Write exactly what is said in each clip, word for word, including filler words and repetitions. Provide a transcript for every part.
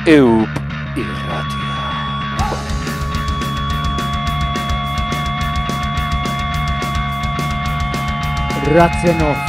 Eup irratia. Ratzenov.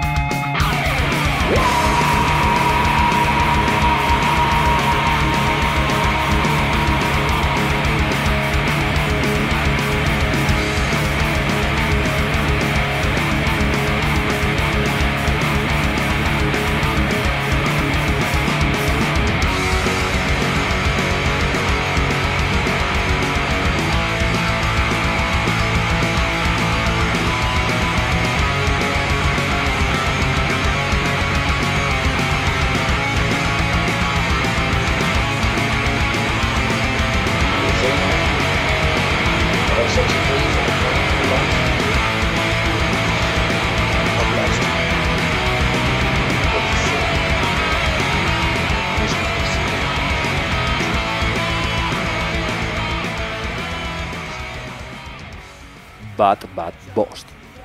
Bat, bat, bost.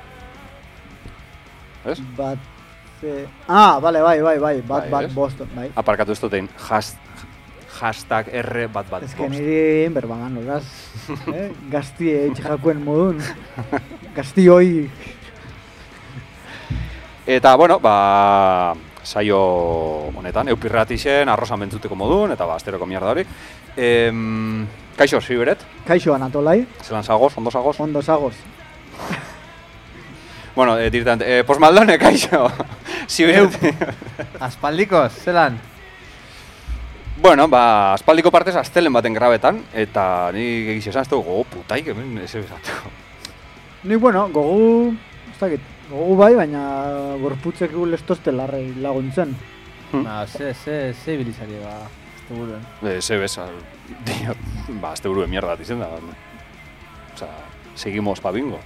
Ez? Bat... Eh... Ah, vale, bai, bai, bai, bat, Bai, bat, ez? bost, bai. Aparkatu ez dutein, has, hashtag R bat, bat, Ez que bost. niri berbagan, horaz, eh? Gazti etxejakuen modun. Gazti hoi... Eta, bueno, ba, saio honetan, eupirratixen, arrosan bentzuteko modun, eta ba, asteroko mierda hori. Em, kaixo, Siberet, Kaixo Anatolai, zelan zagoz, ondo zagoz? ondo zagoz. Bueno, eh, directamente, eh, posmaldone, kaixo, Siberet. Aspaldikoz, zelan? Bueno, ba, aspaldiko partez astelen baten grabetan, eta ni egiz esan ez dugu, gogo putaik hemen ez bezateko. Ni, bueno, gogu... Ez dakit, gogu bai, baina gorputzek gu lestozte larrei laguntzen. Ba, ze, ze, ze ibilizari, ba, azte buruen. Eh, ze bez, al, dio, ba, azte buruen mierda bat izen da. Osa, seguimos pa bingo.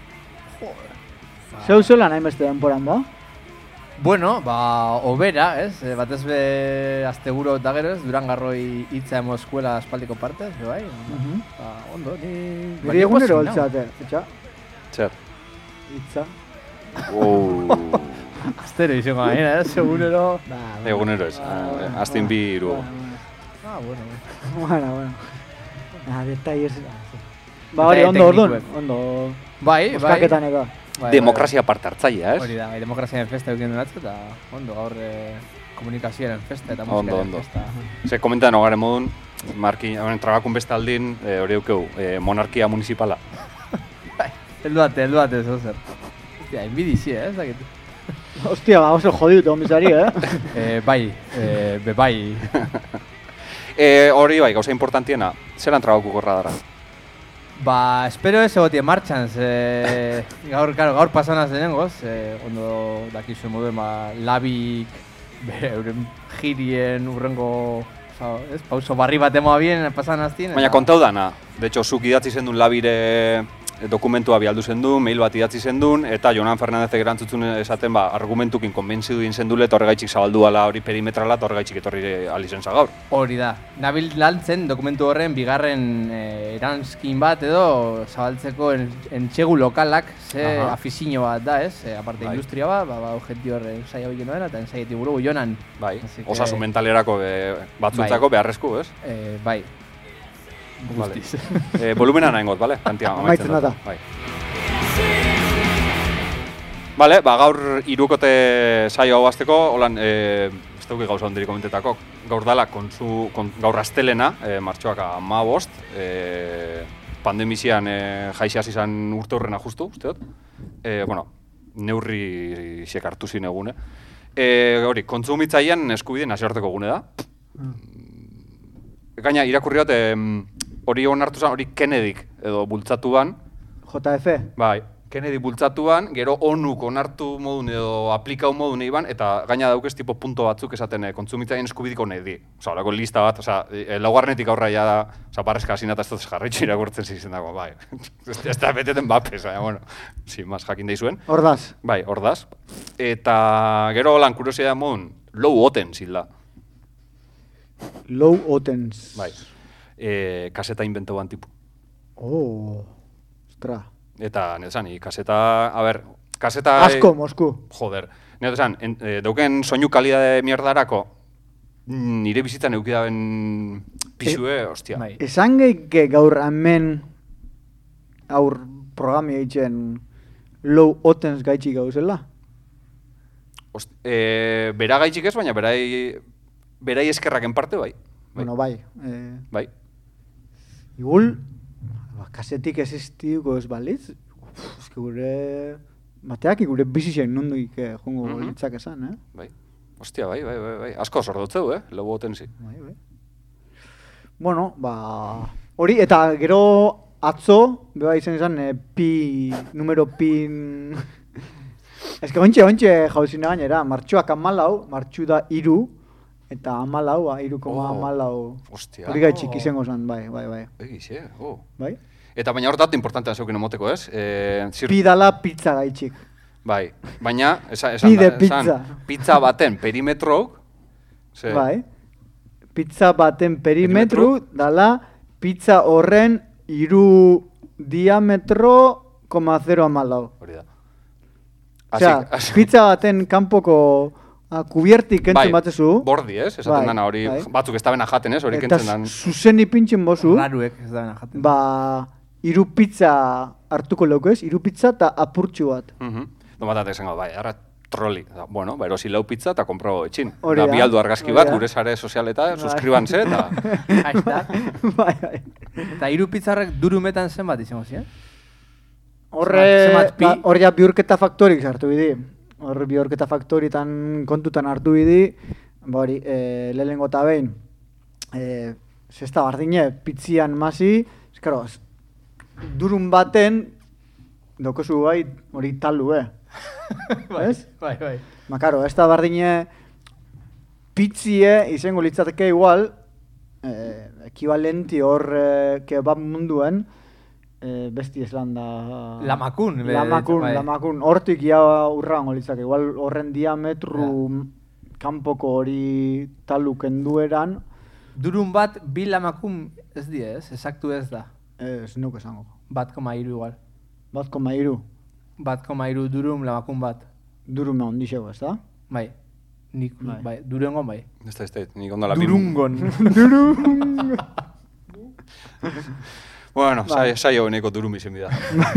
Zeu zelan hainbeste denporan da? Bueno, ba, obera, ez? E, batez be asteburu eta gero ez, Durangarroi hitza emo eskuela aspaldiko partez, be bai? Mhm. Ba, ondo, ni... Giri egunero holtzate, etxa, Zer? hitza. Uh, Astero izango gaina, ez? Egunero... Ba, egunero ez, eh, astin bi iru. Ah, bueno, bueno. Bueno, bueno. Ah, detalles... Ba, hori, ondo, Detalle ordun, teknikoek. ondo... Bai, bai. Oskaketan ega. Bai, Demokrazia parte hartzailea, Hori ez? da, bai, demokraziaren festa eukin denatzu, eta ondo, gaur eh, komunikazioaren festa eta Ondo, musikaren ondo. festa. Ze komentan hogaren modun, marki, honen trabakun beste aldin, eh, hori eukeu, eh, monarkia municipala. Heldu ate, heldu ate, zo zer. Hostia, inbidizi, eh, ez dakit. Hostia, ba, oso jodiut omizari, eh? Eh, bai, eh, be bai. Eh, hori bai, gauza importantiena, zelan trabakuko radara? Ba, espero ez egotien martxan, ze... Gaur, claro, gaur pasanaz denengoz, eh, ondo dakizu moduen, ba, labik, be, euren jirien, urrengo... Osa, ez, pauso barri bat emoa bien pasan aztien. Baina kontau dana, de hecho, zuk idatzi zendun labire dokumentua bialdu zendun, mail bat idatzi zendun, eta Jonan Fernandezek erantzutzen esaten, ba, argumentukin konbentzidu din zendule, eta horregaitxik zabaldu ala hori perimetrala, eta horregaitxik etorri alizen gaur. Hori da. Nabil lantzen dokumentu horren bigarren eh, eranskin bat edo zabaltzeko en, entxegu lokalak, ze Aha. afizio bat da, ez? E, aparte Bai. industria bat, ba, ba objekti horren saia hori noena, eta ensaieti buru jonan. Bai, Así que- osasun mentalerako e, batzuntzako beharrezku, ez? Eh, bai. Vale. Guztiz. E, volumena nahi got, bale? Kantia Amaitzen data. Bai. Bale, ba, gaur hirukote saio hau azteko, holan, e, ez dugu gauza ondiri komentetako, gaur dala, kontzu, kon, gaur astelena, e, martxoak ama bost, e, pandemizian e, jaixas izan urte horrena justu, usteot? E, bueno, neurri xek hartu zin egune. E, hori, kontsumitzailean eskubide nazioarteko gune da. Gaina, irakurri bat, em, hori onartu zen, hori Kennedyk edo bultzatu ban, J F. bai, Kennedy bultzatu ban, gero onuk onartu modun edo aplikau modun egin ban, eta gaina daukez tipo punto batzuk esaten eh, kontsumitzaileen eskubidiko nedi. Osa, horako lista bat, osa, e, laugarrenetik aurra ja da, osa, barrezka hasinata ez dut jarraitxu irakurtzen zizen dago, bai. Ez da beteten bapes, baina, bueno, sin más jakin daizuen. Hordaz. Bai, hordaz. Eta gero lan kuriosidad modun, low oten zilda. Low Otens. Bai, e, kaseta invento ban tipu. Oh, ostra. Eta, nire zan, kaseta, a ber, kaseta... Asko, Mosku. Joder, nire zan, en, e, dauken soinu kalidade mierdarako, nire bizitzan eukidaben pisue, ostia. Bai. Esan geike gaur hemen aur programi egiten low otens gaitxik gauzela? Ost, e, bera gaitxik ez, baina berai, berai eskerraken parte bai. Bai. Bueno, bai. Eh, Bai. Igul, ba, kasetik existiuko ez balitz, eske gure... Bateak gure bizitxein nonduik eh, jongo Mhm. litzak esan, eh? Bai. Ostia, bai, bai, bai, bai. Asko sordotzeu, eh? Lobo otensi. Bai, bai. Bueno, ba... Hori, eta gero atzo, beba izan izan, eh, pi... Numero pin... Ez que ontxe, ontxe jauzine gainera, martxoak amalau, martxu da iru, eta amalau, ba, iru koma Oh, amalau. Ostia. Hori gaitxik izango zen, bai, bai, bai. Egixe, oh. Bai? Eta baina hor datu importantean zeukin emoteko, ez? E, zir... Pi dala pizza gaitxik. Bai, baina, esan, esan, Pide esan, pizza. pizza baten perimetrok, ze, Bai. Pizza baten perimetru dala pizza horren iru diametro koma zero amalau. hori da. Osea, Así- pizza baten kanpoko ah, kubiertik kentzen batezu. bordi, ez? Esaten Bai, dana hori, bai. batzuk ez dabena jaten, ez? Hori Eta kentzen dan. zuzen ipintzen bozu, Raruek ez da jaten. ba, iru pizza hartuko leukez, iru pizza eta apurtxu bat. Mhm. No batatek esango, bai, ara troli. Da, bueno, ba, erosi lau pizza eta kompro etxin. Hori Da, da, bi aldu argazki hori bat, da. gure sare sozialeta, Bai. suskribanse, eta... Hashtag. Bai, bai. Eta hiru pizza horrek durumetan zenbat izango ziren? Horre, Zenbat pi? ba, hor ja bihurketa faktorik sartu bidi. Hor bihurketa faktoritan kontutan hartu bidi, ba hori, e, lehenengo eta behin, e, zesta bardine, pitzian masi, eskaro, durun baten, dokozu bai, hori talu, eh? Ez? Bai, bai. Ma, karo, ez da bardine, pitzie izango litzateke igual, eh, ekivalenti hor eh, kebab munduen, eh, besti eslan da... Lamakun, be- Lamakun, bai. lamakun. Hortik ja urrango litzake. Igual horren diametru kanpoko hori talu kendueran, Durun bat, bi lamakun ez die, ez? Exactu ez da. ez nuk esango. Bat koma iru igual. Bat koma iru, Bat koma iru durum lamakun bat. durume ondixego, ez da? Bai. Nik, Bai. bai. Durengon bai. Ez da, ez da, nik ondala bim... Durungon. Durung! Bueno, Bai. sai, saio honeko durumi zen bida.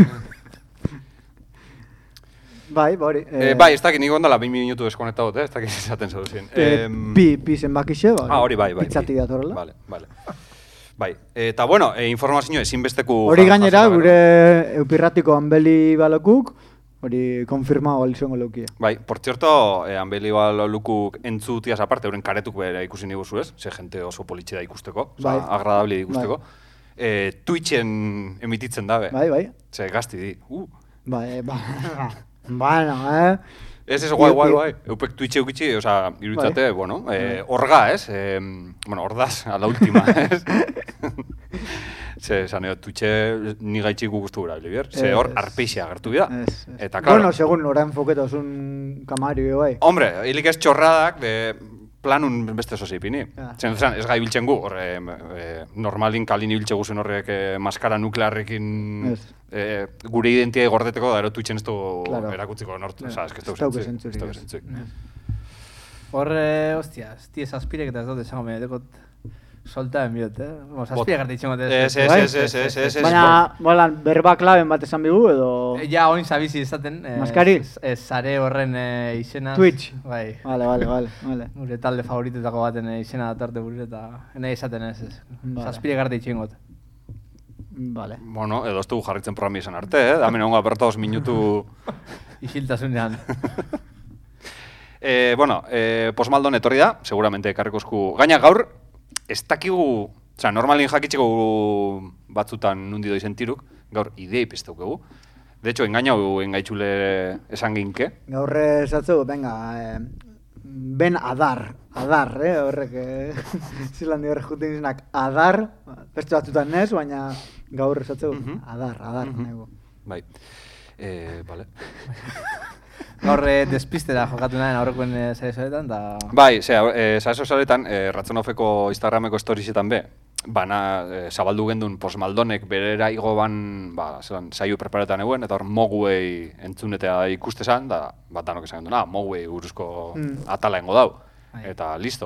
Bai, ba hori. Eh, bai, ez dakit, nik ondala bi minutu deskonektagot, eh? Ez dakit esaten zauzien. Eh, pi, pi zenbakixe, ba. Ah, hori bai, bai. Pitzati datorrela. Vale, vale. Bai, eta bueno, e, informazio ezinbesteku... Hori ja- gainera, jasota gure gero. eupirratiko hanbeli balokuk, hori konfirmao alizongo leukia. Bai, por cierto, eh, hanbeli balukuk entzutiaz aparte, euren karetuk bera ikusi niguzu ez, ze jente oso politxe da ikusteko, oza, Bai. agradable da ikusteko. Eh, Twitchen emititzen dabe, Bai, bai. ze gazti di. Uh. Bai, ba. Bueno, eh. Ez, ez, guai, I- guai, i- guai. Eupek Twitche eukitzi, oza, iruditzate, Bai. bueno, eh, orga, ez? Eh, bueno, ordaz, a la última, ez? Ze, esan eo, Twitche ni gaitxik gustu gura, Olivier. Ze hor, Ez. arpeixia agertu bida. Ez, ez. Eta, claro, Bueno, segun nora enfoketozun kamario, bai. hombre, hilik ez txorradak, de planun beste zozi ipini. Ja. Zen, zen, ez gai biltzen gu, horre, e, normalin kalin ibiltze guzen horrek e, maskara nuklearrekin Ez. e, gure identiai gordeteko, da ero Twitchen ez du Claro. erakutziko nortu. Ja. Osa, ez que ez Ez du dauka zentzuik. zentzurik, Ez dauka ez. zentzuik. Hor, eh, ostia, ez die zazpirek eta ez dut esango me, dekot solta enbiot, eh? Bueno, zazpirek arte itxengo Ez, ez, Bai? ez, ez, ez, ez, ez. Baina, bolan, berba klaben bat esan bigu, edo... Eh, Ja, oin zabizi izaten. eh, Maskari? ez- Ez, sare horren eh, izena. Twitch. Bai. Vale, vale, vale, vale. Gure talde favoritutako baten eh, izena datarte gure eta nahi esaten ez ez. Vale. Zazpirek arte itxengot. Vale. Bueno, edo ez dugu jarritzen programi izan arte, eh? Damen egongo apertaos minutu... Isiltasunean. Eh, bueno, eh, posmaldon etorri da, seguramente ekarrikozku. Gaina gaur, ez dakigu, oza, normalin jakitzeko batzutan nundi doi zentiruk, gaur idei pizteukegu. De hecho, engainau engaitxule esan ginke. Gaur esatzeu, venga, eh, ben adar, adar, eh, horrek, eh, zilan di horrek juten izenak, adar, beste batzutan ez, baina gaur esatzeu, Mhm. adar, adar, Mhm. nego. Bai. Eh, vale. Gaur eh, despistera jokatu nahen aurrekoen eh, saioetan da... Bai, zera, eh, saeso saretan, eh, Ratzonofeko Instagrameko storiesetan be, bana, eh, zabaldu gendun posmaldonek berera igo ban, ba, zelan, saio preparetan eguen, eta hor moguei entzunetea ikustezan, da, bat danok esan gendun, ah, moguei buruzko Mm. atala engo dau, Bai. eta listo.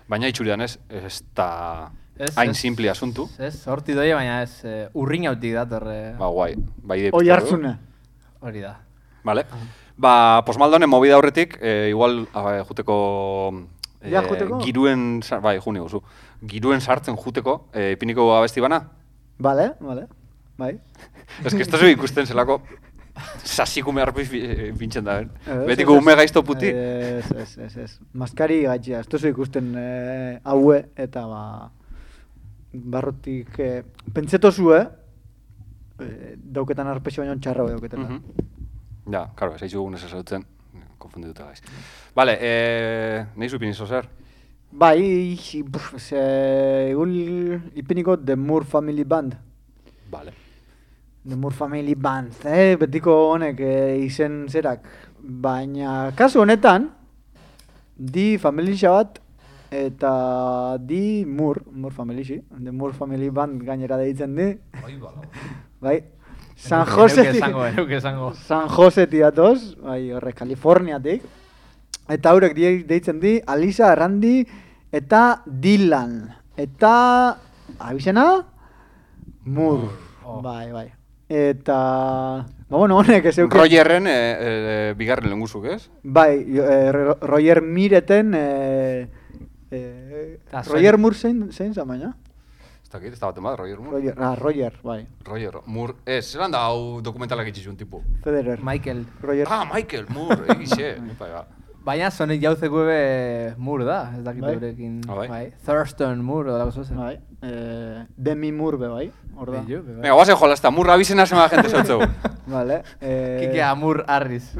Baina itxuridan ez, ez da Ez, hain ez. simple asuntu. Ez, horti doia, baina ez, eh, urrinautik dator, eh, Ba, guai. Bai, de Oi hartzune. hori da. Vale. Ba, posmaldonen movida horretik, eh, igual a, juteko... Eh, Ja, juteko? Giruen, sa- bai, juni guzu. Giruen sartzen juteko, eh, ipiniko abesti bana? Vale, vale. Bai. Ez que esto zeu ikusten zelako sasikume arpiz bintzen da, ben. Ez, Betiko ez, ume ez. gaizto puti. Ez, ez, ez, ez. Maskari gaitxea, ez duzu ikusten eh, haue eta ba... Barrotik... Eh, pentseto zue, eh, dauketan arpexo baino txarra dauketela. Mhm. Ja, karo, ez haitzu gunes esautzen, konfundituta gaiz. Vale, eh, nahi zu pinizo zer? Bai, buf, ze, igual ipiniko The Moore Family Band. Vale. The Moore Family Band, eh? Betiko honek eh, izen zerak. Baina, kasu honetan, di familia bat, eta di Moore, Moore Family, sí. The Moore Family Band gainera deitzen di. Bai. San Jose... Neuke esango, neuke esango. San Jose tiatoz, bai, horre, Kaliforniatik. Eta haurek die- deitzen di, Alisa, Randy eta Dylan. Eta, abizena? Moore. Oh. Bai, bai. Eta, ba, bueno, honek ez euken. Rogerren eh, eh, bigarren lenguzuk, ez? Bai, jo- eh, Ro- Roger Mireten, eh, eh, Ta Roger zen- Moore zein, zein zan baina? Ez dakit, ez da baten bat, Roger Moore. Roger, ah, Roger, bai. Roger Moore, ez, zelan da hau dokumentalak itxizun tipu? Federer. Michael. Roger. Ah, Michael Moore, egixe. Bai, ba. Baina zonek jauzeko ebe Moore da, ez dakit Bai. eurekin. Ah, bai? Thurston Moore, odalako zozen. Bai. Eh, Demi Moore be bai, hor da. Bello, be bai. Venga, guazen jolazta, Moore abizena zema gente zautzeu. Vale. Eh, Kike Amur Harris.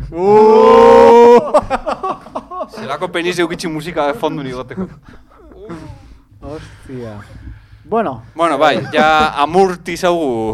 Zelako peniz eukitzi musika fondu nigoteko. Hostia. Bueno. Bueno, bai, ja amurti zaugu.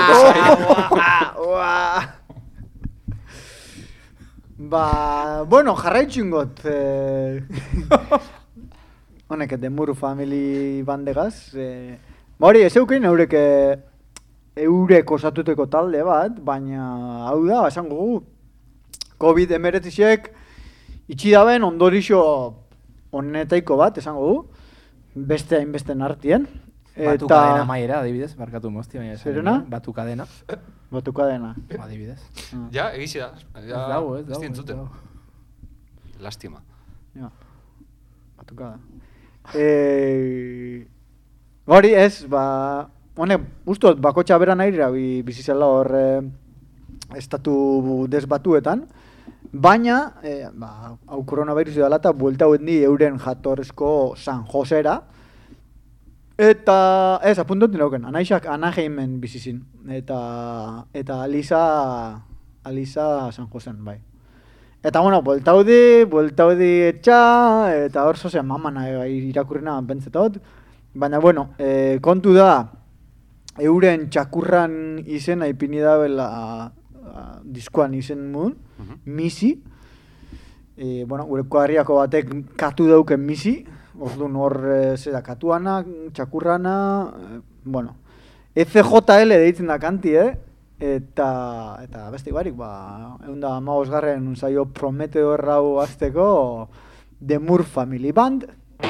Ba, bueno, jarraitxun got. Eh, honek, The Moore Family bandegaz. Eh, ba hori, ez eukein eurek eh, eurek osatuteko talde bat, baina hau da, esango gu, covid emeretzisek itxi daben ondorixo honetaiko bat, esango gu, beste hainbesten artien. Batu kadena maiera, adibidez, barkatu mozti, baina esan Zerena? nuen, Batu kadena, Batuka dena. adibidez. Ja, egizi da. Ez Ja, dago, ez ez dago. ez dientzuten. dago. Lastima. Ja, batuka da. Eh, hori ez, ba, honek, ustot, bakotxa beran airera bi, bizizela hor eh, estatu desbatuetan, baina, eh, ba, hau koronavirus dela eta buelta huen di euren jatorrezko San Josera, eta, ez, apuntotin dauken, Anaixak Anaheimen bizizin, eta, eta Alisa, Alisa San Josen, bai. Eta, bueno, bueltaudi, bueltaudi etxa, eta hor zozean mamana e, irakurrena pentsetot. Baina, bueno, e, kontu da, euren txakurran izena ipini dabela a, diskoan izen mun, Mhm. misi. E, bueno, gure kuadriako batek katu dauken misi, orduan hor e, zera katuana, txakurrana, e, bueno, E C J L deitzen da kanti, eh? Eta, eta beste barik, ba, egun da hamabosgarren saio Prometeo errau azteko The Moore Family Band.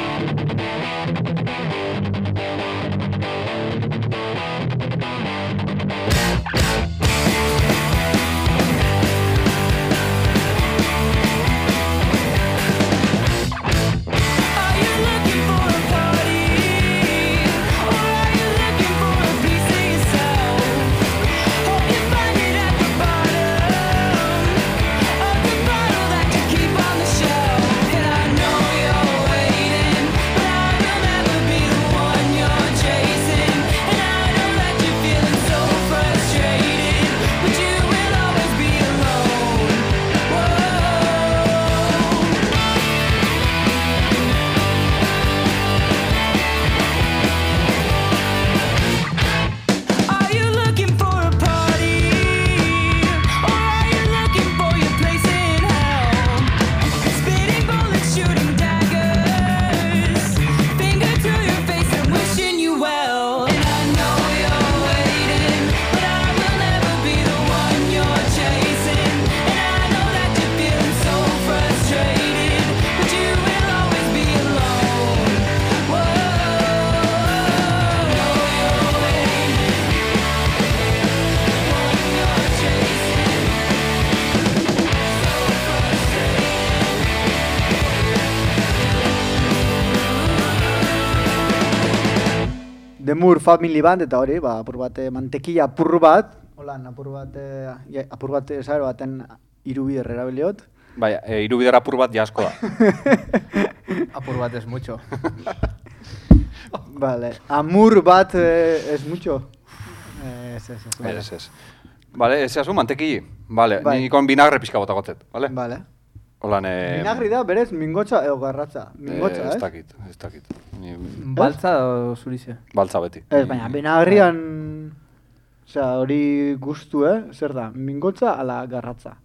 Are you looking for a party, or are you looking for a piece of yourself? Hope you find it at the bottom of the bottle that you keep on the shelf. And I know you're waiting, but I Lemur Family Band, eta hori, ba, apur bat, eh, mantekilla apur bat, holan, apur bat, eh, ja, apur bat, eh, saber baten irubider erabiliot. Bai, e, irubider apur bat jasko da. Apur bat es mucho. Vale, amur bat eh, es mucho. Eh, ez, ez, ez. Vale. Ez, ez. Vale, ez azu mantekilli. Vale, Bai. ni kon vinagre pixka bota gotzet, vale? Vale. Holan, eh... Vinagri da, berez, mingotza edo garratza. Mingotza, eh, ez eh? dakit, ez dakit. Ni, Baltza o zurize? baltza beti. Ez, baina, vinagrian... Osea, hori gustu, eh? Zer da, mingotza ala garratza?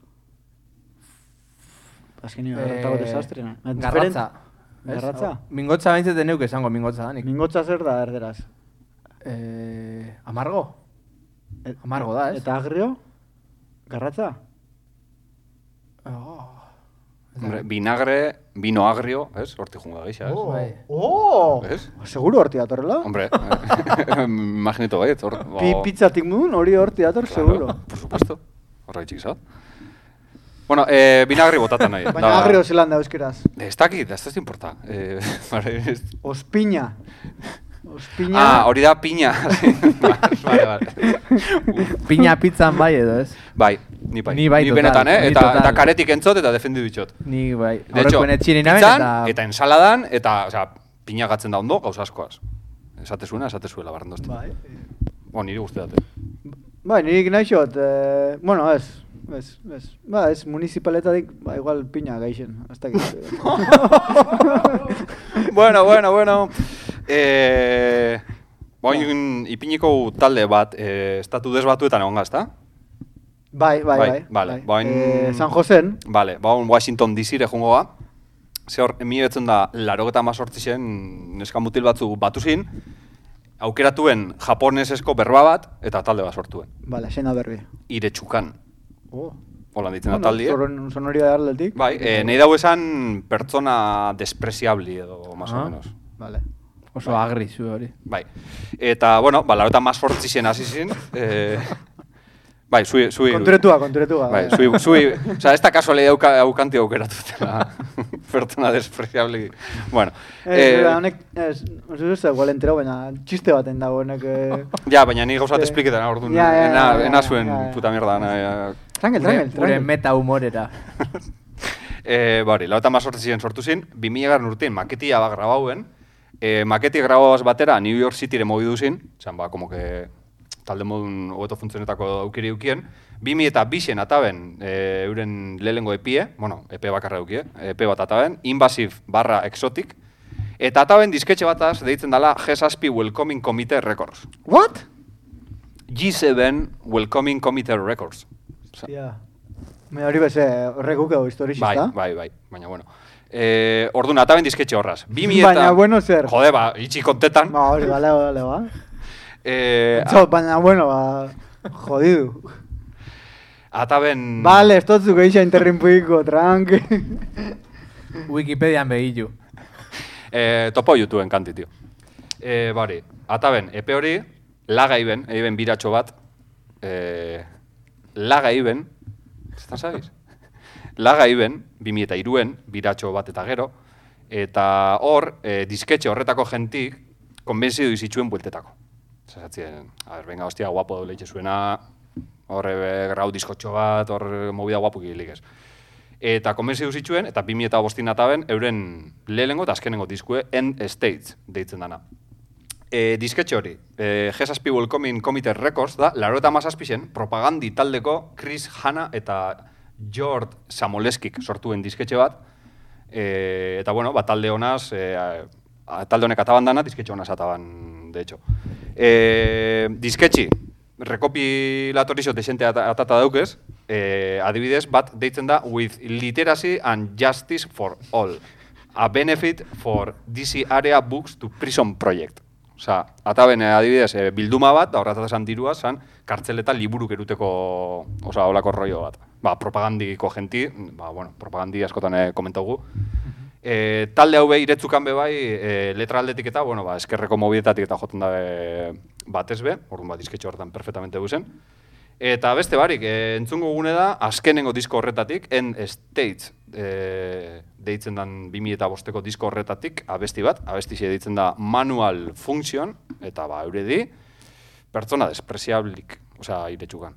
Azkeni, garratako Eh, desastrena. Garratza. Ez? Garratza? Mingotza baintzete neuk esango mingotza da nik. Mingotza zer da, erderaz? Eh, amargo? Et- Amargo da, ez? Eta agrio? Garratza? Oh. Hombre, vinagre, vino agrio, ez? Horti junga geixa, ez? Bai. Oh! Ez? Seguro horti datorrela? Hombre, eh, imaginito baiet, hor... Pi, pizzatik mudun, hori horti dator, seguro. Por supuesto, horra itxik zat. Bueno, eh, vinagre botatan nahi. Baina agrio zelan da euskeraz. Ez dakit, ez da importa. Eh, vale, ez- Ospiña. Ospiña. ah, hori da piña. Vale, vale. Piña pizzan bai edo, ez? Bai, ni bai. Ni bai, ni total, benetan, eh? ni Eta, total. eta karetik entzot eta defendidu ditxot. Ni bai. De hecho, Aurrekoen etxien inaben pizzan eta... eta ensaladan, eta, osea, piña gatzen da ondo, gauza askoaz. Esate zuena, esate zuela barrendosti. Bai. Bo, niri guzti date. Bai, nirik nahi xot, eh, bueno, ez, ez, ez, ba, ez, municipaletatik, ba, igual piña gaixen, hasta que... bueno, bueno, bueno. Eh, Boin, ipiniko talde bat, eh, estatu desbatuetan egon gazta? Bai, bai, Bai, bai. vale, bai. bain- Eh, San Josen, Vale, ba, Washington D C-re jungo ga. Ze hor, mi betzen da, larogeta mazortzi zen, neska mutil batzu batu zin, aukeratuen japonesesko berba bat, eta talde bat sortuen. vale, zein da berbi. Iretsukan, Oh. holan ditzen da taldi, eh? Soron, sonoria da aldetik. Bai, eh, nahi dago esan pertsona despreciabli edo, más o Ah. menos. Vale. Oso agri zu hori. Bai. Eta, bueno, ba, larogeta mazortzi zen hasi zin, eh, bai, zui, zui... Konturetua, konturetua. Bai, zui, zui, o sea, ez da kasualidad auka, aukanti aukeratutela pertsona despreciabli. Bueno, Ez, eh, eh, honek, ez, ez duz igual enterau, baina txiste baten dago honek... Eh... ja, baina ni gauzat Eh, espliketan orduan, ja, ja, ena, ja, ena ja, zuen ja, ja. puta mierda, na, ja. Trangel, Gure, trangel, gure trangel. meta humorera. Eh, bari, lauta mazortzi ziren sortu zin, bi mila garren urtein maketia bat grabauen, eh, maketi grabauaz batera New York Cityre mobidu zin, zan ba, como que talde modun hobeto funtzionetako aukiri eukien, bi mila eta bixen ataben eh, euren lehengo epie, bueno, epe bakarra eukie, epe bat ataben, Invasive barra Exotic, eta ataben disketxe bataz deitzen dela G zazpi Welcoming Committee Records. What? G zazpi Welcoming Committee Records. Osa, Ja. Me hori beze, horrek gukeo historisista. bai, bai, bai, baina bueno. Eh, orduan, ataben disketxe horraz. bi mila eta... Baina bueno zer. Jode, ba, itxi kontetan. Ba, hori, bale, bale, ba. Eh, Txo, baina bueno, ba, jodidu. ataben... Vale, ez dut zuke isa interrimpuiko, tranqui. Wikipedian begillu. Eh, topo YouTubeen kanti, tio. Eh, bari, ataben, epe hori, laga iben, eiben biratxo bat, eh, laga iben, zetan zabiz? Laga iben, bi mila eta hiruen, biratxo bat eta gero, eta hor, eh, disketxe horretako jentik, konbentzidu izitxuen bueltetako. Zazatzien, a ber, venga, hostia, guapo daule itxe zuena, hor e, grau diskotxo bat, hor movida guapo gilik ez. Eta konbentzidu zituen, eta bi mila eta bostin ataben, euren lehenengo eta azkenengo diskue, End States deitzen dana. E, disketxe hori, e, G zazpi Welcoming Committee Records da, laro eta mazazpixen, propagandi taldeko Chris Hanna eta George Samoleskik sortuen disketxe bat, e, eta bueno, ba, talde honaz, e, a, talde honek ataban dana, disketxe honaz ataban, de hecho. E, disketxi, rekopilatorixo desente at atata daukez, e, adibidez, bat deitzen da With Literacy and Justice for All, a benefit for D C Area Books to Prison Project. Osa, ataben adibidez e, bilduma bat, da horretat esan dirua, zan, kartzeleta liburuk eruteko, osa, holako rollo bat. Ba, propagandiko genti, ba, bueno, propagandi askotan e, komentaugu. E, talde hau behi iretzukan be bai, e, letra aldetik eta, bueno, ba, eskerreko mobietatik eta joten da e, batez be, orduan ba, disketxo horretan perfectamente guzen. Eta beste barik, e, entzungo gune da, azkenengo disko horretatik, En States, e, deitzen dan bi mila eta bosteko disko horretatik, abesti bat, abesti xe deitzen da Manual Function, eta ba, eure di, pertsona despreciablik, osea, iretsukan.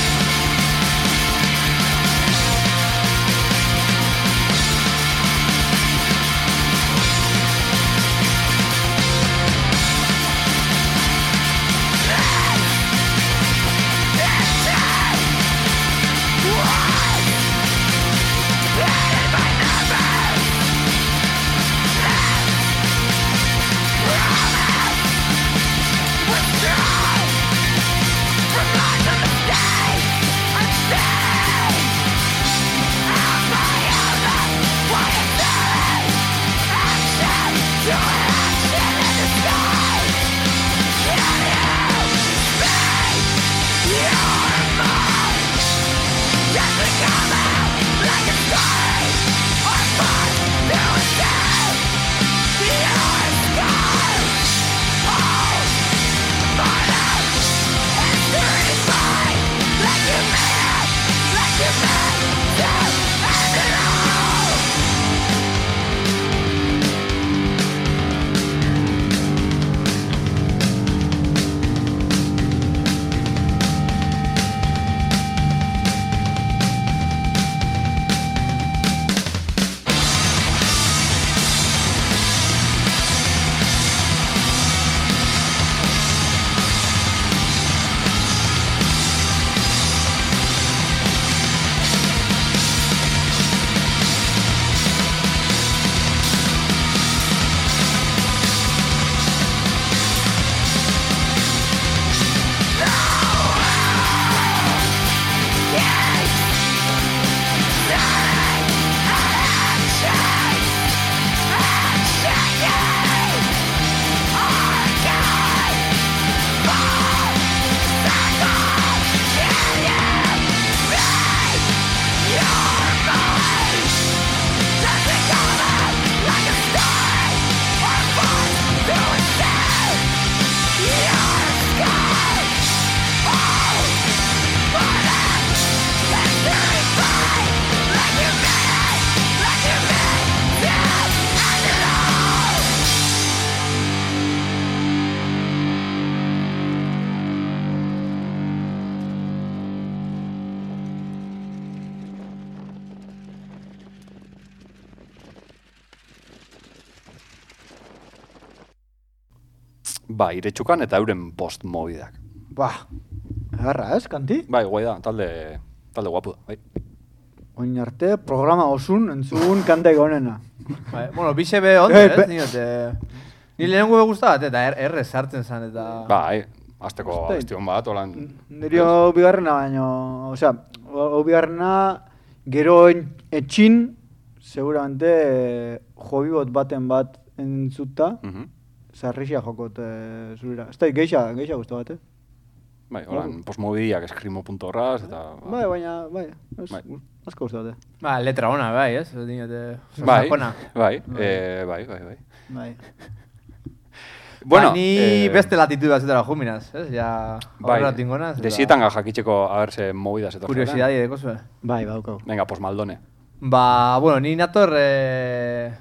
Ba, iretsukan eta euren post-mobidak. Ba, agarra ez, kanti? Bai, guai da, talde, talde guapu da, bai. Oin arte, programa osun, entzugun kantaik onena. Bai, bueno, bixe be ondo, Eh, ez? be- Niote, ni lehenengo be gustabat, eta er, erre sartzen zen, eta... Bai, azteko Ostea. abestion bat, holan... Nirio bigarrena baino, osea, o bigarrena gero en- etxin, seguramente eh, hobibot baten bat entzuta, Mhm. zarrixia jokot eh, zurira. Ez da, geixa, geixa guztu bat, eh? Bai, holan, postmobidiak eskrimo punto ras, eta... Bai, baina, bai, ez, Bai. asko guztu bat, eh? Ba, letra ona, bai, ez? Dinote, Bai, sakona. bai, eh, bai, bai, bai. Bai. Bueno, ba, ni eh, beste latitud batzutara juminaz, ez? Ja, bai, horrela tingonaz. eta desietan ga jakitzeko, a ber, ze movida zetorren. Kuriosidadi deko zuen. Bai, baukau. Venga, pues Maldone. Ba, bueno, ni nator, eh,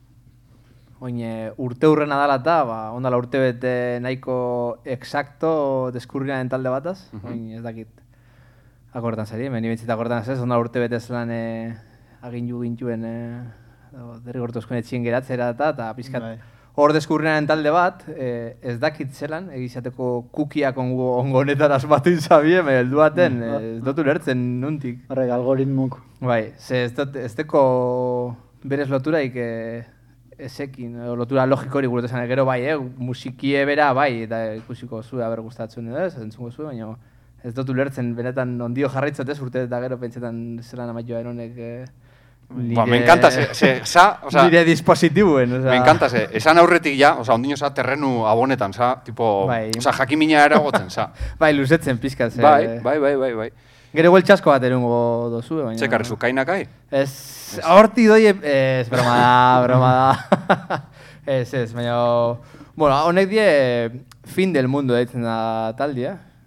oin eh, urte hurrena dala eta, ba, ondala urte bete nahiko exacto deskurriaren talde bataz, Mhm. oin ez dakit akortan zari, meni bentzita akortan ez, ondala urte bete zelan eh, agindu gintuen eh, derrigortuzkoen etxien geratzera eta, eta pizkat Bai. hor deskurriaren talde bat, eh, ez dakit zelan, egizateko kukiak ongo, ongo honetan asmatu izabie, me heldu baten, Mm. eh, ez dotu lertzen nuntik. Horrek, algoritmuk. Bai, ze ez, dut, ez deko berez loturaik eh, ezekin, edo lotura logikori gure esan gero bai, eh, musikie bera bai, eta ikusiko zu aber gustatzen edo ez, entzungo zu, baina ez dut ulertzen benetan ondio jarraitzot ez urte eta gero pentsetan zelan amaioa eronek eh, nire... Ba, me encanta, se, se, sa, o sea, nire dispositibuen, o sea... me encanta, se, esan aurretik ja, o sea, ondino sa, terrenu abonetan, sa, tipo, Bai. o sea, jakimina eragotzen, sa. Bai, luzetzen pizkat, ze... Bai, bai, bai, bai, bai. Gero hueltxasko bat erungo dozu, baina... Ze karrizu, kainakai? Ez, horti doi, ez, broma da, broma da. Ez, ez, baina... Bueno, honek die fin del mundo deitzen da taldia.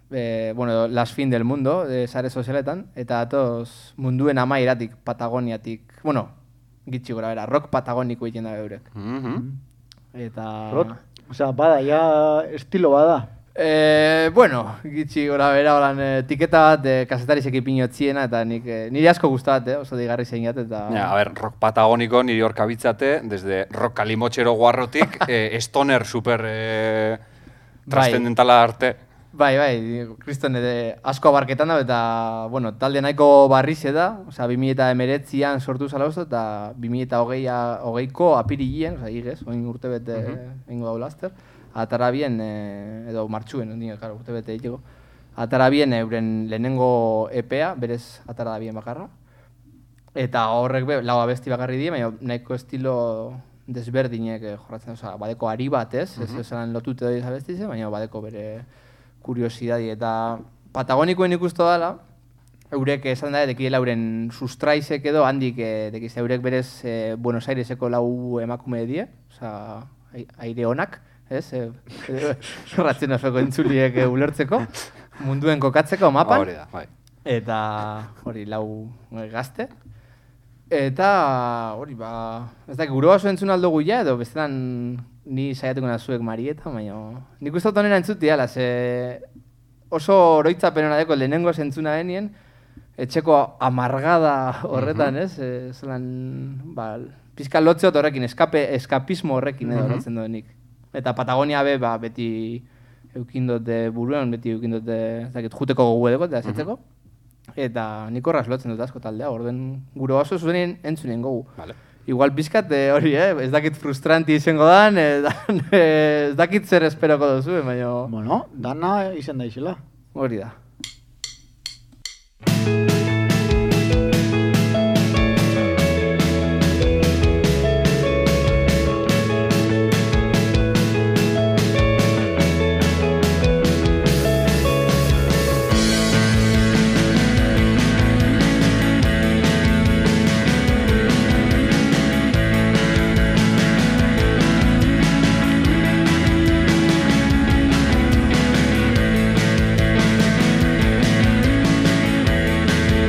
e, bueno, Las Fin del Mundo, e, sare sozialetan, eta atoz munduen amairatik, Patagoniatik, bueno, gitxi gora bera, rock patagoniko egiten da eurek. Mhm. Eta... Rock? Osea, bada, ja estilo bada. E, bueno, gitxi gora bera, holan, e, tiketa bat e, kasetarizek ipinotziena, eta nik, e, niri asko gustabat, eh, oso digarri zein jat, eta... Ja, a ver, rock patagoniko niri hor kabitzate, desde rock kalimotxero guarrotik, eh, stoner super eh, trascendentala arte. Bai, bai, kriston ere asko abarketan da, eta, bueno, talde nahiko barrize da, osea, bi mila hemeretzian sortu zala uste, eta bi mila hogeiko apirilien, osea, igez, oin urte bete uh -huh. ingo daula azter, atara bien, e, edo martxuen, ondine, claro, urte bete egiteko, atara bien euren lehenengo E P A, berez atara da bien bakarra, eta horrek be, lau abesti bakarri die, baina nahiko estilo desberdinek eh, jorratzen, osea, badeko ari bat, ez, uh -huh. ez esan lotute doi abestize, baina badeko bere kuriosidadi, eta Patagonikoen ikustu dela, eurek esan da, dekiela euren sustraizek edo handik, e, dekiz eurek berez e, Buenos Aireseko lau emakume die, osea, aire onak, ez, e, e, ratzen osoko entzuliek e, ulertzeko, munduen kokatzeko mapan, Hori da, bai. eta hori lau e, gazte, eta hori ba, ez da, gure baso entzun aldugu ja, edo bestetan ni saiatuko nazuek Marieta, baina nik uste dut honera entzuti, ala, ze oso oroitzapen hona deko lehenengo zentzuna denien, etxeko amargada horretan, ez? E, zelan, ba, pizka lotzeot horrekin, eskape, eskapismo horrekin edo lotzen duenik. Eta Patagonia be, ba, beti eukindote buruan, beti eukindote, ez dakit, juteko gogu edeko, eta zetzeko. Eta nik horraz lotzen dut asko taldea, orden gure oso zuen entzunen gogu. Vale. Igual pizkat eh, hori, eh? Ez dakit frustranti izango dan, eh, dan eh, ez dakit zer esperoko duzu, baina... Bueno, dana izan da izela. Hori da. Thank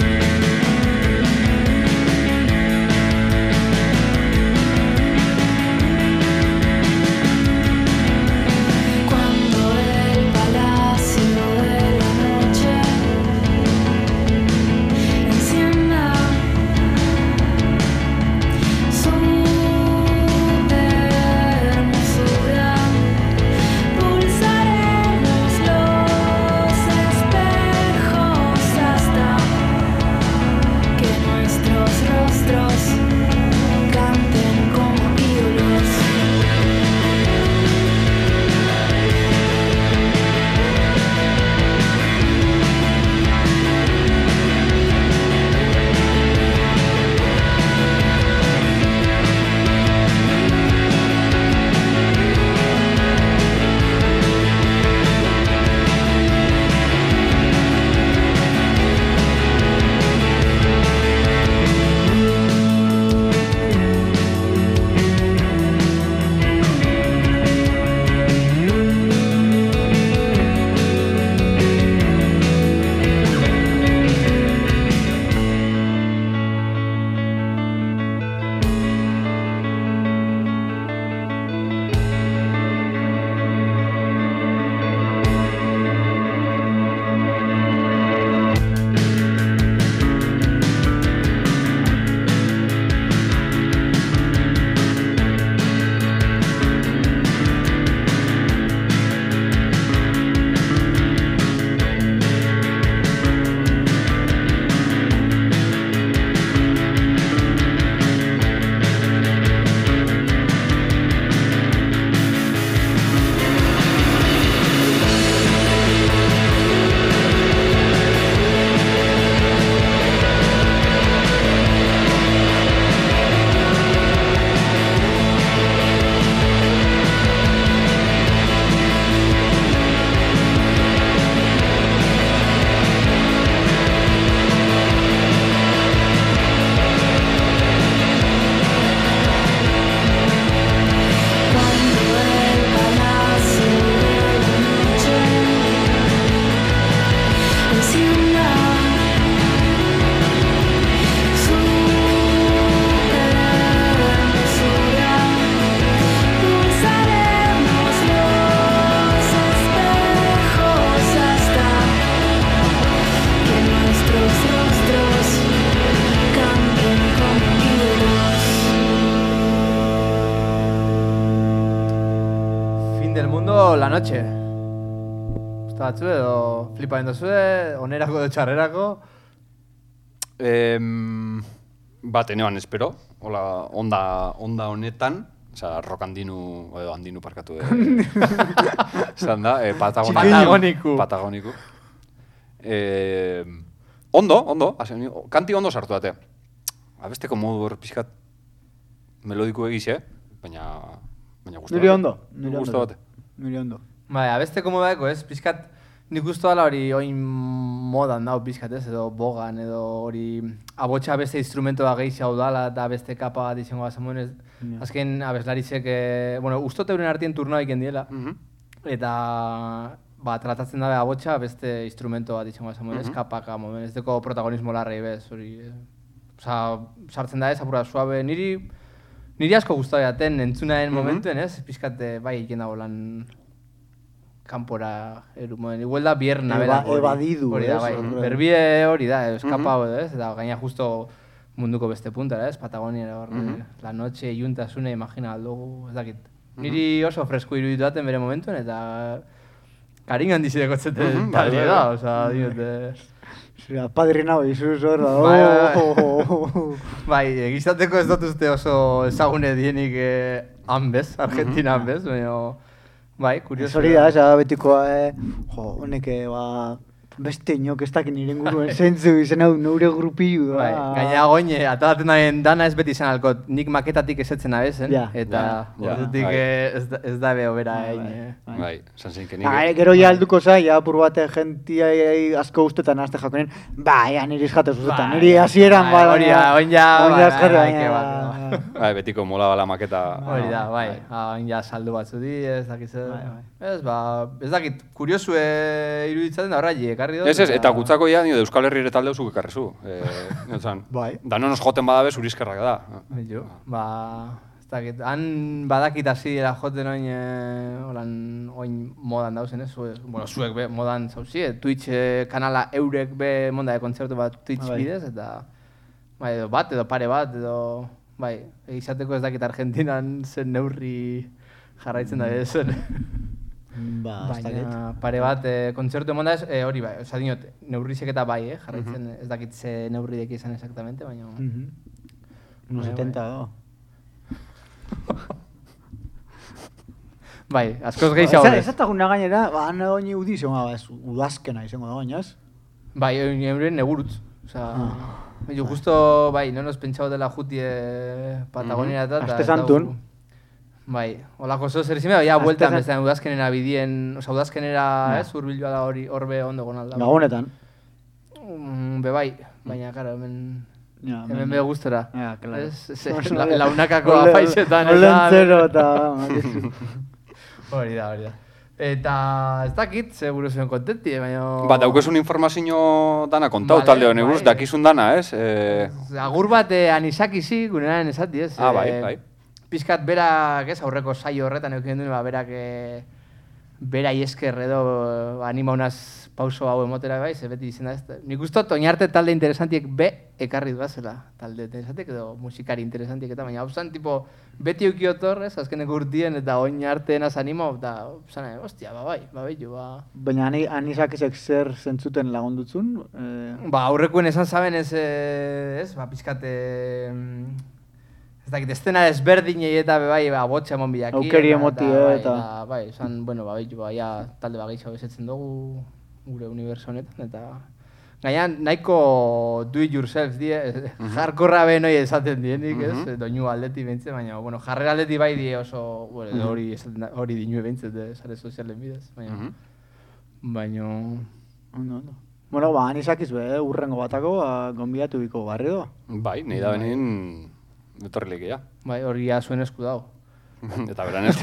gero La Noche. Gusta batzu edo flipa bendozue, onerako edo txarrerako. Em, bat eneban espero, hola, onda, onda honetan, osea, rock handinu, edo handinu parkatu, eh, zan da, eh, Patagoniku. Patagoniku. Patagoniku. Eh, ondo, ondo, hasen, kanti ondo sartu date. Abesteko modu hor pixkat melodiku egiz, eh? Baina, baina gustu. Nire ondo. Nire Gustu ondo. bate. Nire ondo. Bai, abesteko modako ez, pixkat, nik uste dala hori oin modan dau pixkat ez, edo bogan, edo hori abotxa beste instrumentoa gehiago dala eta beste kapa bat izango bazen ez. Ja. Azken abeslarizek, eh, bueno, ustote euren artien turnoa iken diela. Mhm. Eta ba, tratatzen dabe abotxa beste instrumento bat izango bazen ez, Mhm. kapaka momen, ez deko protagonismo larrei bez, hori. Eh. Osa, sartzen da ez, apura suabe, niri niri asko gustatu jaten entzunaren Mhm. momentuen ez, pixkat eh, bai iken dago lan kanpora eru moden. Igual da bierna Eba- bera. hori. ebadidu, Hori da, ez, bai. horre. Berbie hori da, eskapau edo ez, eta gaina justo munduko beste puntara ez, Patagoniara hor, Mhm. La Noche, Iuntasune, imagina aldugu, ez dakit. Niri oso fresko iruditu daten bere momentuen, eta karin handi zidekotzeten Mhm, bai, talde bai, da, bai. oza, diote. Zera, padrinao izuz hor da. Bai, bai, bai. Oh. Bai, egizateko ez dut uste oso ezagune dienik eh, han bez, Argentina han bez, baina, bai, kurioso. Ez hori da, eza betikoa, eh, jo, honek, eh, ba, beste inok ez dakin nire inguruen zentzu izan hau neure grupiu da. Bai, gaina goine, atalaten daren dana ez beti izan alkot, nik maketatik esetzen abezen, Ja. eta Ja, ordutik bai. eh, ez, da- ez dabe hobera Bai, egin. bai. eh. Bai, esan zein kenik. Ah, gero ja alduko za, ja apur bate jentia asko ustetan azte jakonen, ba, ja niri izkate zuzetan, Bai, niri hasieran bai, ba, hori da, oin ja, oin bai, ja bai, azkarra, bai, baina, ke ba, bat, Bai, betiko mola bala maketa. Hori da, bai, hain ja saldu batzu di, ez dakit zer. Bai, bai. Ez, ba, ez dakit, kuriosue iruditzaten da horrai ekarri dut. Ez ez, eta gutzako ja, nio, Euskal Herriere talde zuk ekarrezu. Eh, notzan, Bai. danonos joten badabe zurizkerrak da. Jo, ba, ez dakit, han badakit hasi dela joten oin, eh, holan, oin modan dauzen, ez? Zuek, bueno, zuek be, modan zauzi, eh? Twitch eh, kanala eurek be monda de kontzertu bat Twitch Bai. bidez, eta bai, edo bat, edo pare bat, edo, bai, izateko ez dakit Argentinan zen neurri jarraitzen da zen. Ba, ez dakit. Baina pare bat, eh, kontzertu emonda ez, eh, hori bai, oza dinot, neurrizek eta bai, eh, jarraitzen, ez dakit ze neurri deki izan exactamente, baina... Mhm. Unos Bai, setenta do. Bai, askoz gehiago Ez ez. ezataguna gainera, ba, han oin eudi izango da, ez, udazkena izango da, baina ez? Bai, euren negurutz. Osa, Ah. jo, justo, bai, no nos pentsau dela jutie Patagoniara eta... Aste santun. Bai, holako zo zer izin ja, Aste bueltan san- bezan udazkenera bidien, osa, udazkenera, Ja. ez, urbilua da hori, horbe ondo gonalda. Gabonetan. Mm, be bai, baina, karo, hemen... Ja, Hemen be gustora. Ja, claro. Ez, ez, la, launakako Ole- afaizetan Olentzero eta... Hori da, hori da. Eta ez dakit, seguru zuen kontenti, baina... Ba, daukezun informazio dana kontau Vale, talde honi buruz, bai. dakizun dana, ez? Eh, Agur bat eh, anisakizi, gunean esati, ez? Ah, bai, Eh, bai. Pizkat berak, ez, aurreko saio horretan eukin duen, ba, berak eh, bera esker edo eh, anima unaz pauso hau emotera bai, ze beti izan da ez. Nik uste dut oinarte talde interesantiek be ekarri duazela, talde interesantiek edo musikari interesantiek eta baina hau zan, tipo, beti eukiotor, ez, azkeneko urtien eta oin arteenaz anima, eta zan, ostia, ba bai, ba bello, ba... Baina ani, anisakizek zer zentzuten lagundutzun? Eh, Ba, aurrekoen esan zaben ez, eh, ez, ba, pizkat, eh, ez dakit, estena desberdinei eta be bai, ba, botxa emon bilaki. Aukeri eta- emoti, eta, bai, eta- eta, bai, esan, bueno, ba, bello, ba, ja, talde ba, gehiago besetzen dugu gure uniberso honetan, eta... Gaina, nahiko do it yourself die, jarkorra ben hori esaten dienik, ez, doinu aldeti behintzen, baina, bueno, jarrera aldeti bai die oso, bueno, edo hori esaten da- hori dinue behintzen, de sare sozialen bidez, baina, Mhm. baina, ondo, ondo. Bueno, ba, anisakiz be, eh, urrengo batako, ba, gonbidatu biko barri doa. Bai, nahi da benin etorri lekia. bai, hori ja zuen esku dago. Eta beran esku.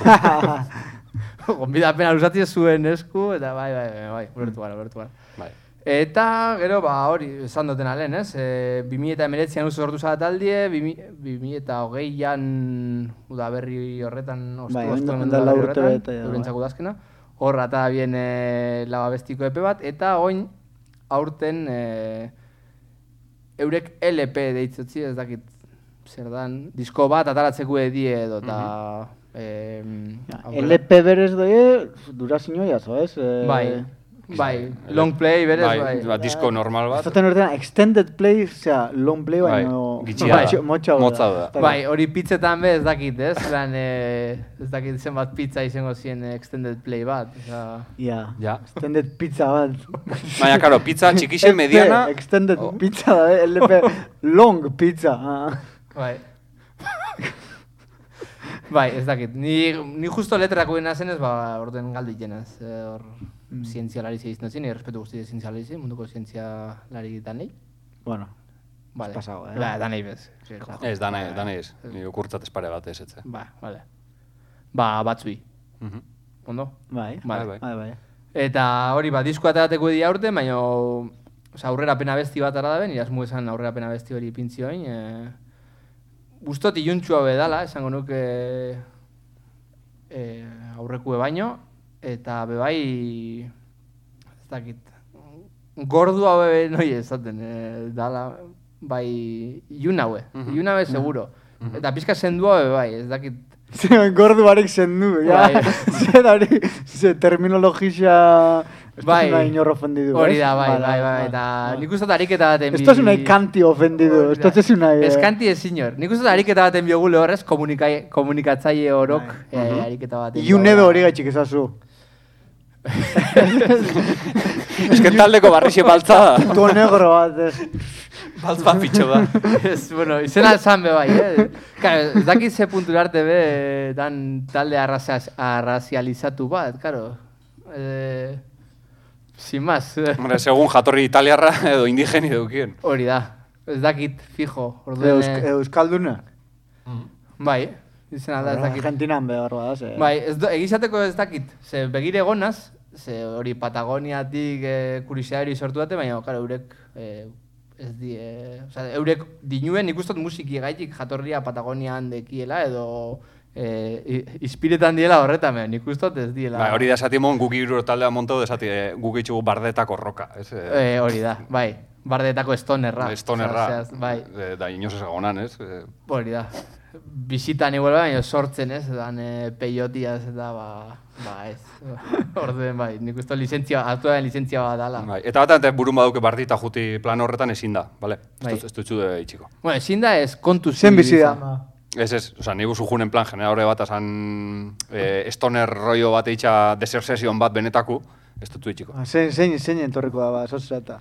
Gonbidapena usatzi zuen esku, eta bai, bai, bai, bai, ulertu gara, ulertu gara. Bai. Eta, gero, ba, hori, esan duten alen, ez? E, bi mila hemeretzian uste sortu zara taldie, bi mila hogeian udaberri horretan, ostu, Bai, ostu ondo- hemen ondo lau udaberri urte horretan, bete, ja, eurentzako udazkena. Hor, ata bien e, lababestiko epe bat, eta oin, aurten, e, eurek L P deitzotzi, ez dakit, zer dan, disko bat ataratzeko edie edo, eta Eh, L P berez doi, durazio jaso, ez? Eh, Bai, bai, long play berez, bai, bai. ba, disko normal bat. Zaten urtean, extended play, osea, long play, Bai, baino... gitxia da. motxa- motxa Motza da. Bai, hori pizzetan be ez dakit, ez? Lan, eh, ez dakit zenbat pizza izango zien extended play bat. Osa... Ja, Ja. extended pizza bat. Baina, karo, pizza txikixe, L P, mediana... extended Oh. pizza da, eh? L P, long pizza. Ah. Bai. Bai, ez dakit. Ni, ni justo letrako gena zenez, ba, orden galdi jenaz. Eh, hor, zientzialari izan zen, errespetu guzti zientzialari zen, munduko zientzialari danei. Bueno, Vale. pasago, eh? Ba, danei bez. Sí, claro. Ez, danai, danai ez. Ni okurtzat espare bat ez etze. Ba, vale. Ba, batzui. Mhm. Ondo? bai, Vale. bai. bai, bai. Eta hori, ba, diskoa aterateko di aurten, baina oza, aurrerapena besti bat ara da ben, irasmu esan aurrerapena besti hori pintzioin. E, Gustot iluntxua bedala, esango nuke e, aurrekue baino, eta bebai, ez dakit, gordua bebe noi esaten, e, dala, bai, ilun haue, Mhm. ilun haue seguro. Eta pizka sendua bebe bai, ez dakit, Ze, gordu barek zendu, ja. Bai. Ze, hori, ze terminologia... Bai. Ez da inor ofendidu, hori ez? da, bai, Vale, bai, bai, vale, eta vale. nik uste dut ariketa baten Esto es unai kanti ofendidu, Hori esto da. es unai... Ez kanti ez inor. Nik uste dut ariketa baten biogule horrez, komunika- komunikatzaile orok Bai. eh, ariketa baten. Iun edo hori gaitxik ezazu. Ez que taldeko barrixe baltza, Puto negro bat, ez. baltz bat pitxo da. Ez, bueno, izena esan be bai, eh? Claro, ez dakit ze puntura arte be dan talde arrazia- arrazializatu bat, claro. Eh, sin más. Hombre, segun jatorri italiarra edo indigeni dukien. Hori da. Ez dakit, fijo. Orduen, Eusk, eh, Euskalduna. bai, izena da ez dakit. Argentinan behar bada, ze. Bai, ez do, egizateko ez dakit, ze begire gonaz, ze hori Patagoniatik e, kurisidaderi sortu dute, baina, karo, eurek e, ez di, e, oza, eurek dinuen nik ustot musiki gaitik jatorria Patagonian dekiela, edo e, i- ispiretan diela horretan, baina nik ustot ez diela. Bai, hori da esati mon, guk iruro taldea montau, esati e, guk itxugu bardetako roka. Ez, e, E, hori da, bai, bardetako estonerra. estonerra, Osea, zehaz, bai, e, da inoz ezagonan, ez? E, hori da. Bisitan igual baina sortzen ez, dan e, peiotiaz eta ba, ba ez. Orduen bai, nik uste lizentzia, aktuaren lizentzia bat dala. bai. Eta bat ante burun baduke bardita juti plan horretan ezin da, bale? Bai. Ez dut itxu de itxiko. Bueno, ezin da ez kontu Zen bizi da. Ez ez, oza, nigu zujunen plan generadore bat, esan e, stoner rollo bat eitxa desersesion bat benetaku, ez dut itxiko. Ah, Zein, zein, zein entorriko da, ba, sotzata.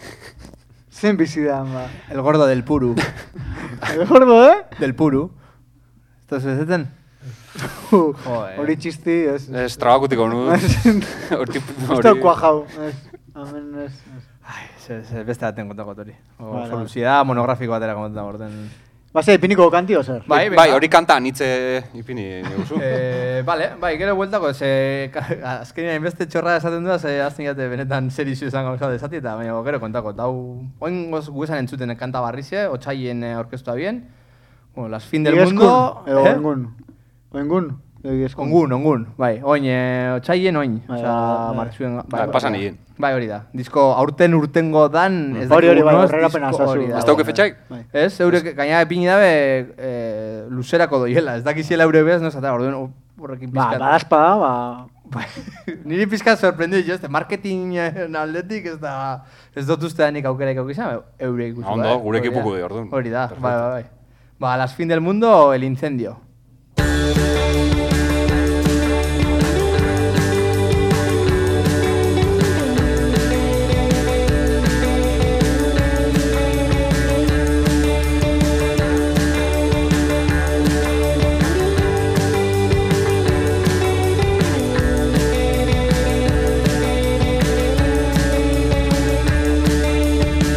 Zen bizi da, ba. El gordo del puru. El gordo, eh? Del puru. ¿Esto se zeten? Uh, Joder. Hori txisti, ez. Ez trabakutiko nu. Hortik, Ez da kuajau, ez. Amen, ez. ez. Ai, se, se beste baten kontako tori. O Vale, solusidad monografiko batera kontako orden. Ba, ze, ipiniko kanti, ozer? Bai, Bai, hori kanta anitze ipini neguzu. Eh, vale, bai, gero bueltako, ze, ka- azkenean inbeste txorra esaten duaz, ze azten jate benetan zer izu izango gauza desati, eta baina gero kontako, eta hau, oin goz guesan entzuten kanta barrize, otxaien eh, orkestua bien, bueno, las fin del Ieskun, mundo, edo eh? engun. Engun, edo ieskun. Ongun, ongun, bai, oin, eh, otxaien oin, Bai, osea, bai. martxuen, Bai, pasan egin. Bai, hori da, disko aurten urtengo dan, ez Hori, hori, bai, dakigu noiz, aurrerapena disko ezazu. hori da, Ez dauke bai. fetxaik? Bai. Ez, eurek gaina epini dabe e, luzerako doiela, ez dakiziela eure bez, no, zata, orduen horrekin Ba, pizkat. badazpada, ba... Niri pizkat sorprendidu jo, este marketing eh, aldetik ez da, ez dut uste danik aukera ikaukizan, eure ikusi. Ondo, bai, gure hori da. ekipuko di, orduan. Hori da, Perfecto. bai, bai, bai. Ba, las fin del mundo, el incendio.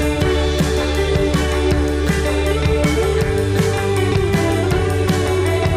Thank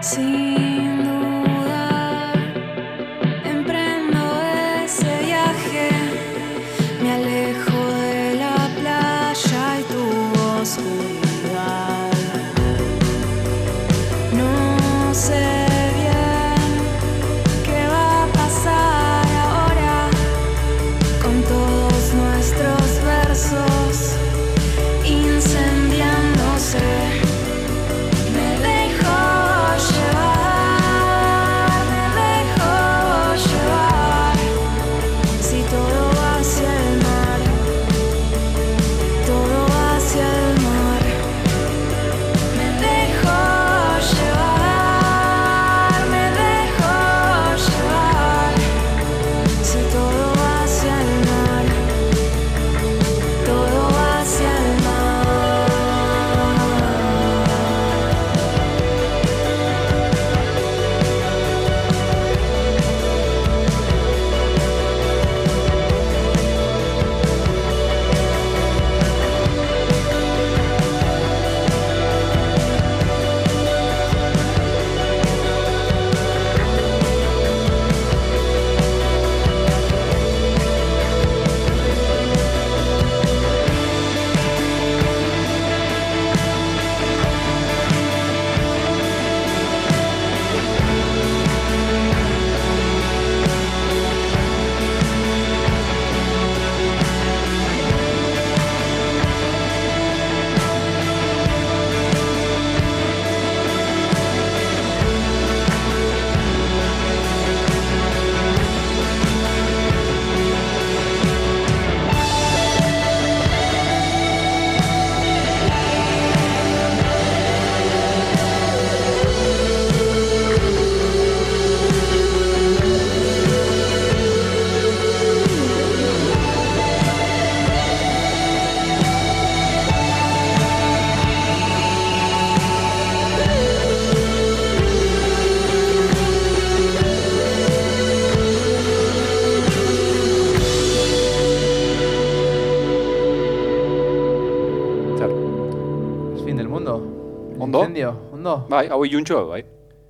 Sin dudar, emprendo ese viaje. Me alejo de la playa y tu oscuridad. No sé bien qué va a pasar ahora con todos nuestros versos incendiándose. Me dejo llevar, me dejo llevar. Si todo va hacia el mar, todo va hacia el mar. Me dejo llevar, me dejo llevar. Si todo va hacia el mar, todo va hacia el mar. Zer. Es fin del mundo. El Ondo? Incendio, ondo. Bai, hau iluntxo, bai.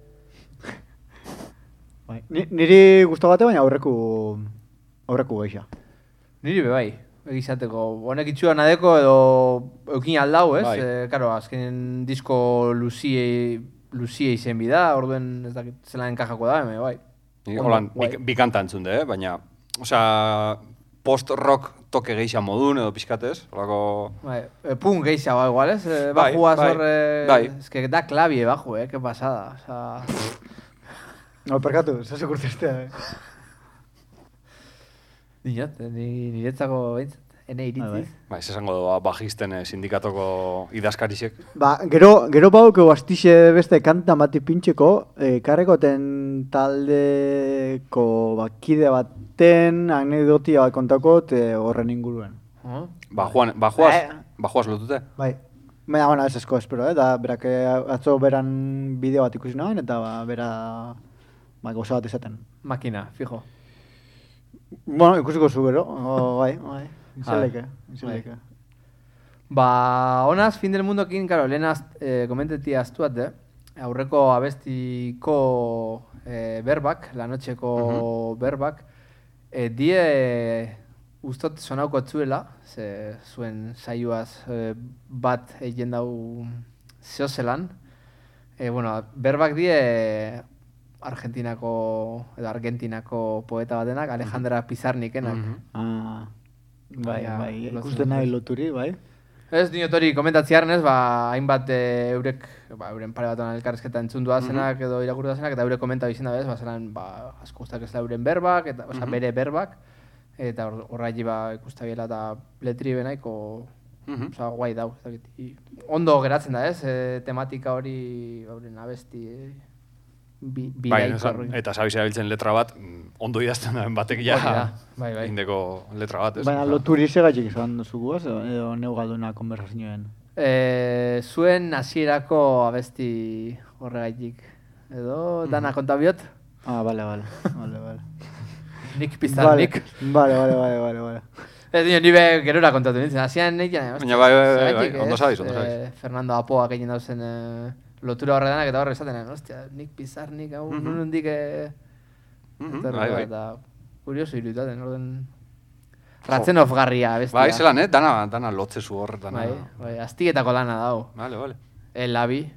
Bai. Ni- Niri gustatu bate, baina aurreku aurreku geixa. Niri be bai. Egizateko, honek itxura nadeko edo eukin aldau, ez? Bai. Eh, karo, azken disko luziei, luziei zen bida, orduen ez dakit zela enkajako da, eme, bai. Ni, Ondo, holan, guai. bi, bi kanta entzun de, eh? Baina, osea, post-rock toke geixa modun edo pixkatez, holako... Bai, e, pun geisha ba, igual, ez? E, Bai, bajua bai, zor... E, bai. Ez que da klabie baju, eh? Qué pasada. O sea... No, perkatu, ez hasi kurtzestea, eh. Dinot, ni, niretzako behintzat, ene Bai, bai. iritziz. Ba, ez esango doa bajisten eh, sindikatoko idazkarisek. Ba, gero, gero baukeu astixe beste kanta bati pintxeko, eh, karrekoten taldeko bakide baten anekdotia bat kontakot eh, horren inguruen. Oh. Bajuan, bajuaz, Eh. bajuaz lotute. Bai. Baina, bueno, ez esko espero, eh? Da, berak eh, atzo beran bideo bat ikusi nagoen, eta ba, bera ba, gauza bat izaten. Makina, fijo. Bueno, ikusiko zu gero, o, bai, bai. Izeleke, izeleke. Ba, honaz, fin del mundokin, karo, lehenaz eh, komenteti astuat, eh? Aurreko abestiko eh, berbak, lanotxeko berbak, eh, die ustot sonauko etzuela, ze zuen saioaz eh, bat egin dau zehozelan. Eh, bueno, berbak die Argentinako, edo Argentinako poeta batenak, Alejandra Pizarnikenak. Ah, bai, Baina, bai, lotzen ikusten nahi dut. loturi, bai. Ez dinot hori komentatziaren ez, ba, hainbat e, eurek, ba, euren pare bat elkarrezketa entzun duazenak edo irakurri duazenak, eta eurek komenta bizin da bez, ba, zelan, ba, asko guztak ez da euren berbak, eta, osea, bere berbak, eta hor- horraili ba, ikustabiela eta letri benaiko, Mhm. osea, guai dau, ez dakit. I- Ondo geratzen da ez, e, tematika hori, euren abesti, e, bi, Bai, biraiko esan- horri. eta sabizia erabiltzen letra bat, mm, ondo idazten duen batek ja, Hori da, bai, bai. indeko letra bat, ez? Baina Osea, loturi segatik esan duzugu, ez? Edo, edo neu galduna konversazioen. E, zuen hasierako abesti horregaitik, edo dana kontabiot? Ah, bale, bale, bale, bale. Nik piztan, nik. Bale, bale, bale, bale, bale. Ez dino, nire gerora kontatu nintzen, hasian nik jane. Baina bai, bai, bai, bai, ondo sabiz, ondo Eh, Fernando Apoak egin dauzen eh, lotura horredanak eta horre esaten, ostia, nik pizar, nik hau, Mhm. nondik... eh, Mhm, etorri bai, da, bai. Eta kurioso iruditaten, orden... Ratzenov-garria, bestia. Bai, zelan, eh? Dana, dana lotzezu hor, dana... Bai, bai, aztietako lana dau. Vale, vale. El labi.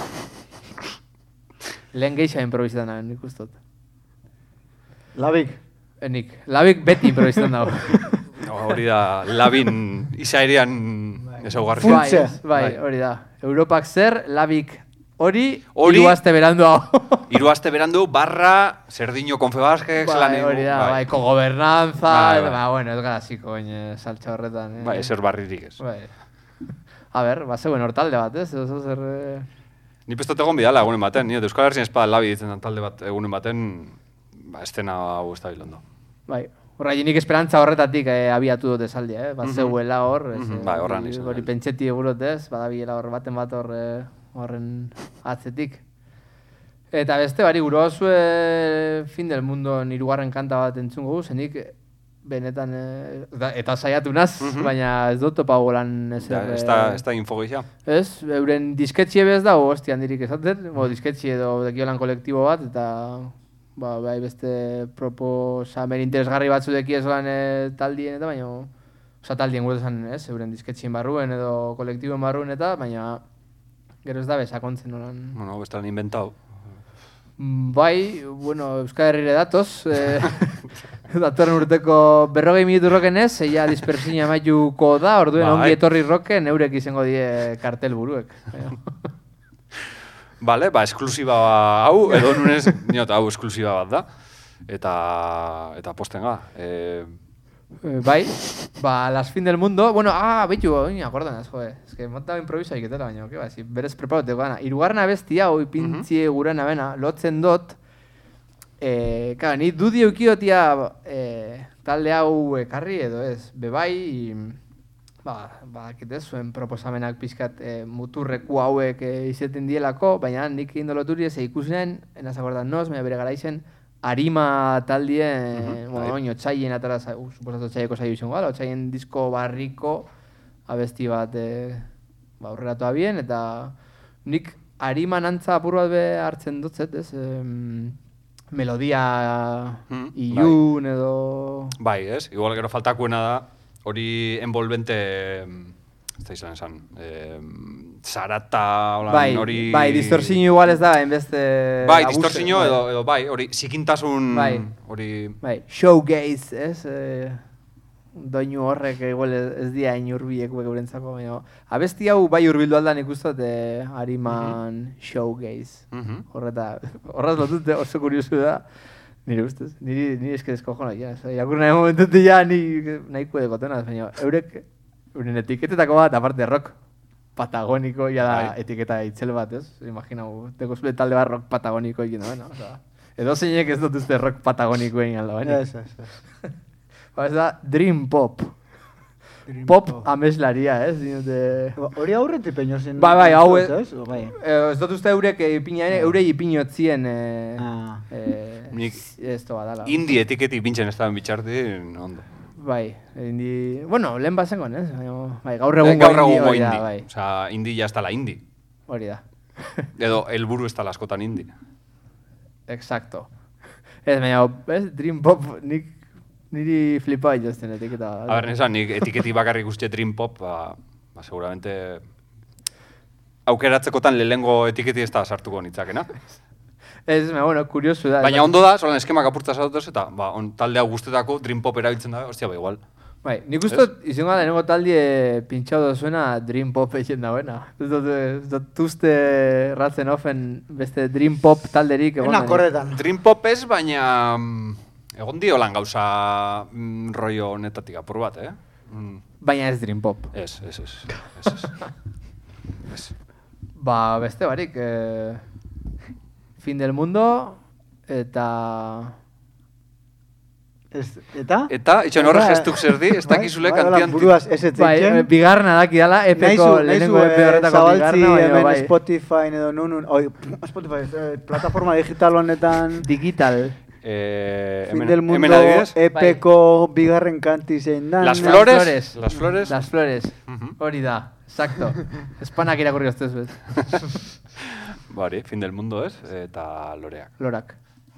Lehen geixa improvisetan naben, nik ustot. Labik. Enik, labik beti improvisetan dago. No, hori da, labin izaerian ezaugarri. Bai, Funtse. ez, bai, Bai. hori da. Europak zer, labik hori, Hori- hiru aste berandu hau. Hiru aste berandu, barra, Serdino Confebaskek, zelan Bai, egin- hori da, bai, kogobernanza, Bai, bai. ba, bueno, ez gara ziko, oin, saltxa horretan. Eh? Bai, ezer barririk ez. Bai. A ber, ba, zeuen hor talde bat, ez? Oso zer... eh, Ni pestot egon bidala egunen baten, ni Euskal Herrian espada labi ditzen den talde bat egunen baten, ba, estena hau ez da bilondo. Bai. Horra, nik esperantza horretatik eh, abiatu dut esaldia, eh? Bat Mhm. zeuela hor, ez, Mhm, eh, bai, horran hori- izan hori da. pentseti egurot ez, badabilela hor baten bat hor, eh, horren atzetik. Eta beste, bari, gure osue fin del mundo hirugarren kanta bat entzungo gu, zenik benetan, eh, eta, eta saiatu naz, Mhm. baina ez dut topa golan Ja, ezer... ez da, eh, ez da info gehia. Ez, euren disketxie bez dago, hosti handirik esaten, bo, disketxie edo dekiolan kolektibo bat, eta ba, bai beste proposamen interesgarri batzu deki ezolan e, taldien eta baina, oza taldien gure esan, ez, euren disketxien barruen edo kolektiboen barruen eta, baina gero ez da besakontzen nolan. Bueno, bestelan inventau. Bai, bueno, Euskal Herrire datoz, eh, datorren urteko berrogei minutu roken ez, eia dispersina maituko da, orduen Bai. ongi etorri roken eurek izango die kartel buruek. Vale, ba, esklusiba hau, edo nunez, niot, hau esklusiba bat da. Eta, eta posten ga. E, Eh, bai, ba, Las Fin del Mundo, bueno, ah, behitu, oin, akordan ez, joe, ez que monta improvisa iketela, baina, ke, ba, si, berez preparoteko gana. Irugarren abesti hau, ipintzie guren abena, lotzen dot, eh, kara, ni dudi eukiotia eh, talde hau ekarri edo ez, bebai, ba, ba, kitez, zuen proposamenak pixkat eh, muturreku hauek eh, izeten dielako, baina nik egin doloturi ez ikusinen, enaz akordan noz, baina bere garaizen, Arima taldien, Mhm, bueno, bai. oin, otxaien atara, za- uh, suposatu otxaieko saio izango gala, otxaien disko barriko abesti bat eh, ba, aurreratu abien, eta nik Arima nantza apur bat be hartzen dutzet, ez? Em, melodia Mhm, ilun edo... bai, ez? Igual gero faltakuena da, hori envolvente, ez da izan esan, eh, zarata, holan, Bai, hori... bai, distorsiño igual ez da, enbeste... Bai, abuse, distorsiño bai. edo, edo bai, hori, zikintasun, Bai. hori... Bai, showgaze, ez? E, doinu horrek igual ez, ez dia inurbiek geurentzako, baina abesti hau bai urbildu aldan ikustot e, Ariman showgaze. Mhm. Horreta, horraz lotute oso kuriosu da, nire ustez, niri, niri eske deskojona, ja, jakur nahi momentute ja, ni nahiko edekotena, baina eurek, euren etiketetako bat, aparte rock patagoniko, ja da Bai. etiketa itzel bat, ez? Imaginau, teko zule talde bat rock patagoniko egin da, bueno, oza, edo zeinek ez dut uste rock patagoniko egin alda, baina. Ez, ez, ez. Ba, ez da Dream Pop. Dream Pop Pop. ameslaria, ez? Dinote... Ba, Hori aurretik peño zen. Bai, bai, hau ez- ez? Bai. Eh, ez dut uste eurek ipina, eurei ipinotzien eh, Ah. eh, Nik- ez toba dala. Indie etiketi pintzen ez da bitxarti, ondo. Bai, indi... Bueno, lehen bazengon, ez? Baina, bai, gaur Eh, egungo Gaur indie egungo hori da, indie. bai. Osea, indie ya ez dala indie. Hori da. Edo, helburu ez dala askotan indie. Exacto. Ez, baina, ez, Dream Pop, nik, niri flipa jozten etiketa. A ber, nesan, nik etiketi bakarrik uste Dream Pop, ba, ba seguramente aukeratzekotan lehengo etiketi ez da sartuko nitzakena. Ez, baina, bueno, kuriosu da. Baina ondo da, solan eskemak apurtza zatuz eta ba, on, talde hau guztetako Dream Pop erabiltzen da, ostia, ba, igual. Bai, nik ustot, izango da, lehenengo taldie pintxau dozuena Dream Pop egin dauena. Ez dut, ez dut uste ratzen ofen beste Dream Pop talderik egon Ena denik. korretan. Dream Pop ez, baina mm, egon dio lan gauza mm, rollo honetatik apur bat, eh? Mm, Baina ez Dream Pop. ez, ez, ez, ez, ez. Ez. Ba, beste barik, eh, Fin del Mundo, eta... Ez, eta? Eta, itxan horre Eta- gestuk zer di, ez Bai, dakizule bai, hola, kantian... buruaz ez ez Bai, eh, bigarna daki dala, epeko, Naizu, lehenengo naizu, epe horretako zabaltzi bigarna, baina hemen bai. Spotify edo nunun, oi, Spotify, eh, plataforma digital honetan, Digital. Eh, Fin hemen, del Mundo, hemen adibidez, epeko bigarren kanti zein dan. Las Las Flores, Flores. Las Flores, Las Flores. Mhm. Hori da, exacto. Espanak irakurri ostez bez. Bari, fin del mundo ez, eta loreak. Lorak.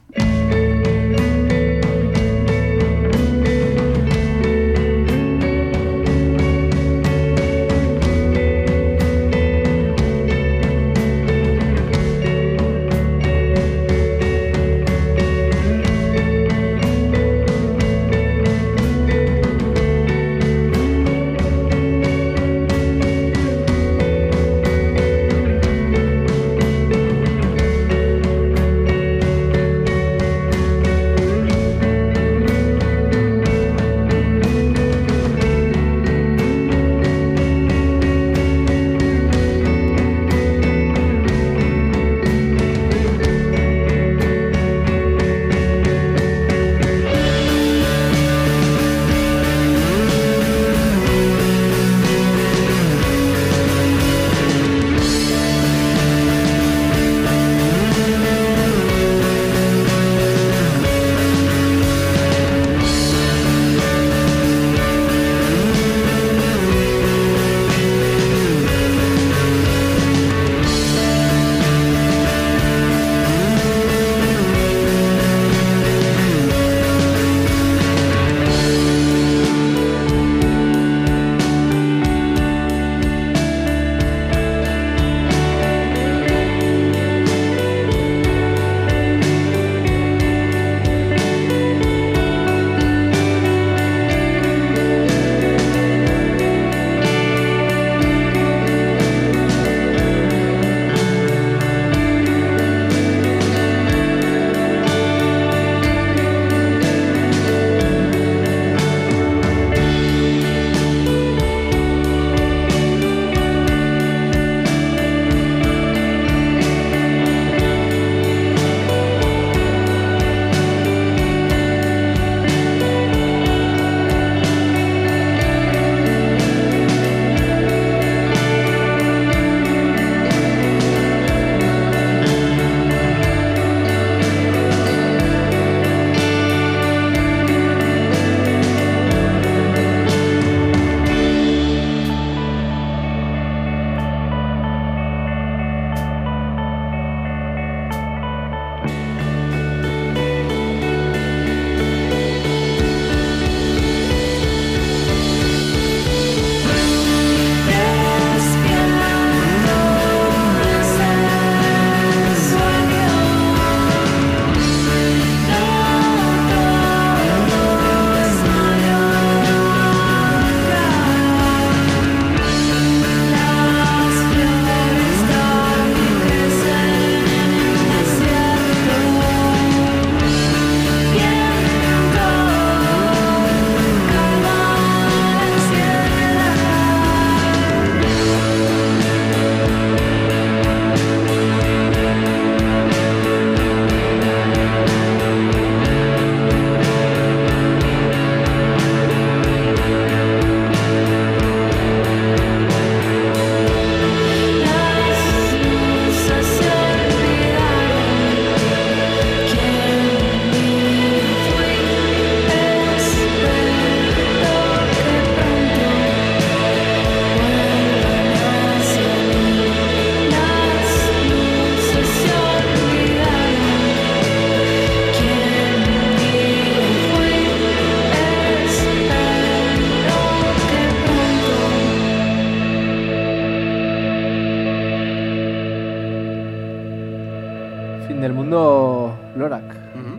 del mundo lorak. Mhm.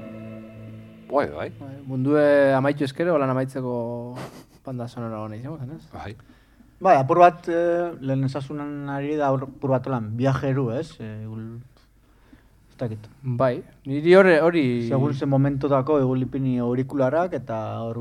Bai, bai. Mundue amaitu eskero, lan amaitzeko banda sonora hona izango zen, ez? Bai. Bai, apur bat, eh, lehen esasunan ari da apur bat lan, viajeru, ez? Eh, ul... Ez dakit. Bai, niri hori... hori... Segun zen momentotako egulipini aurikularak eta hor...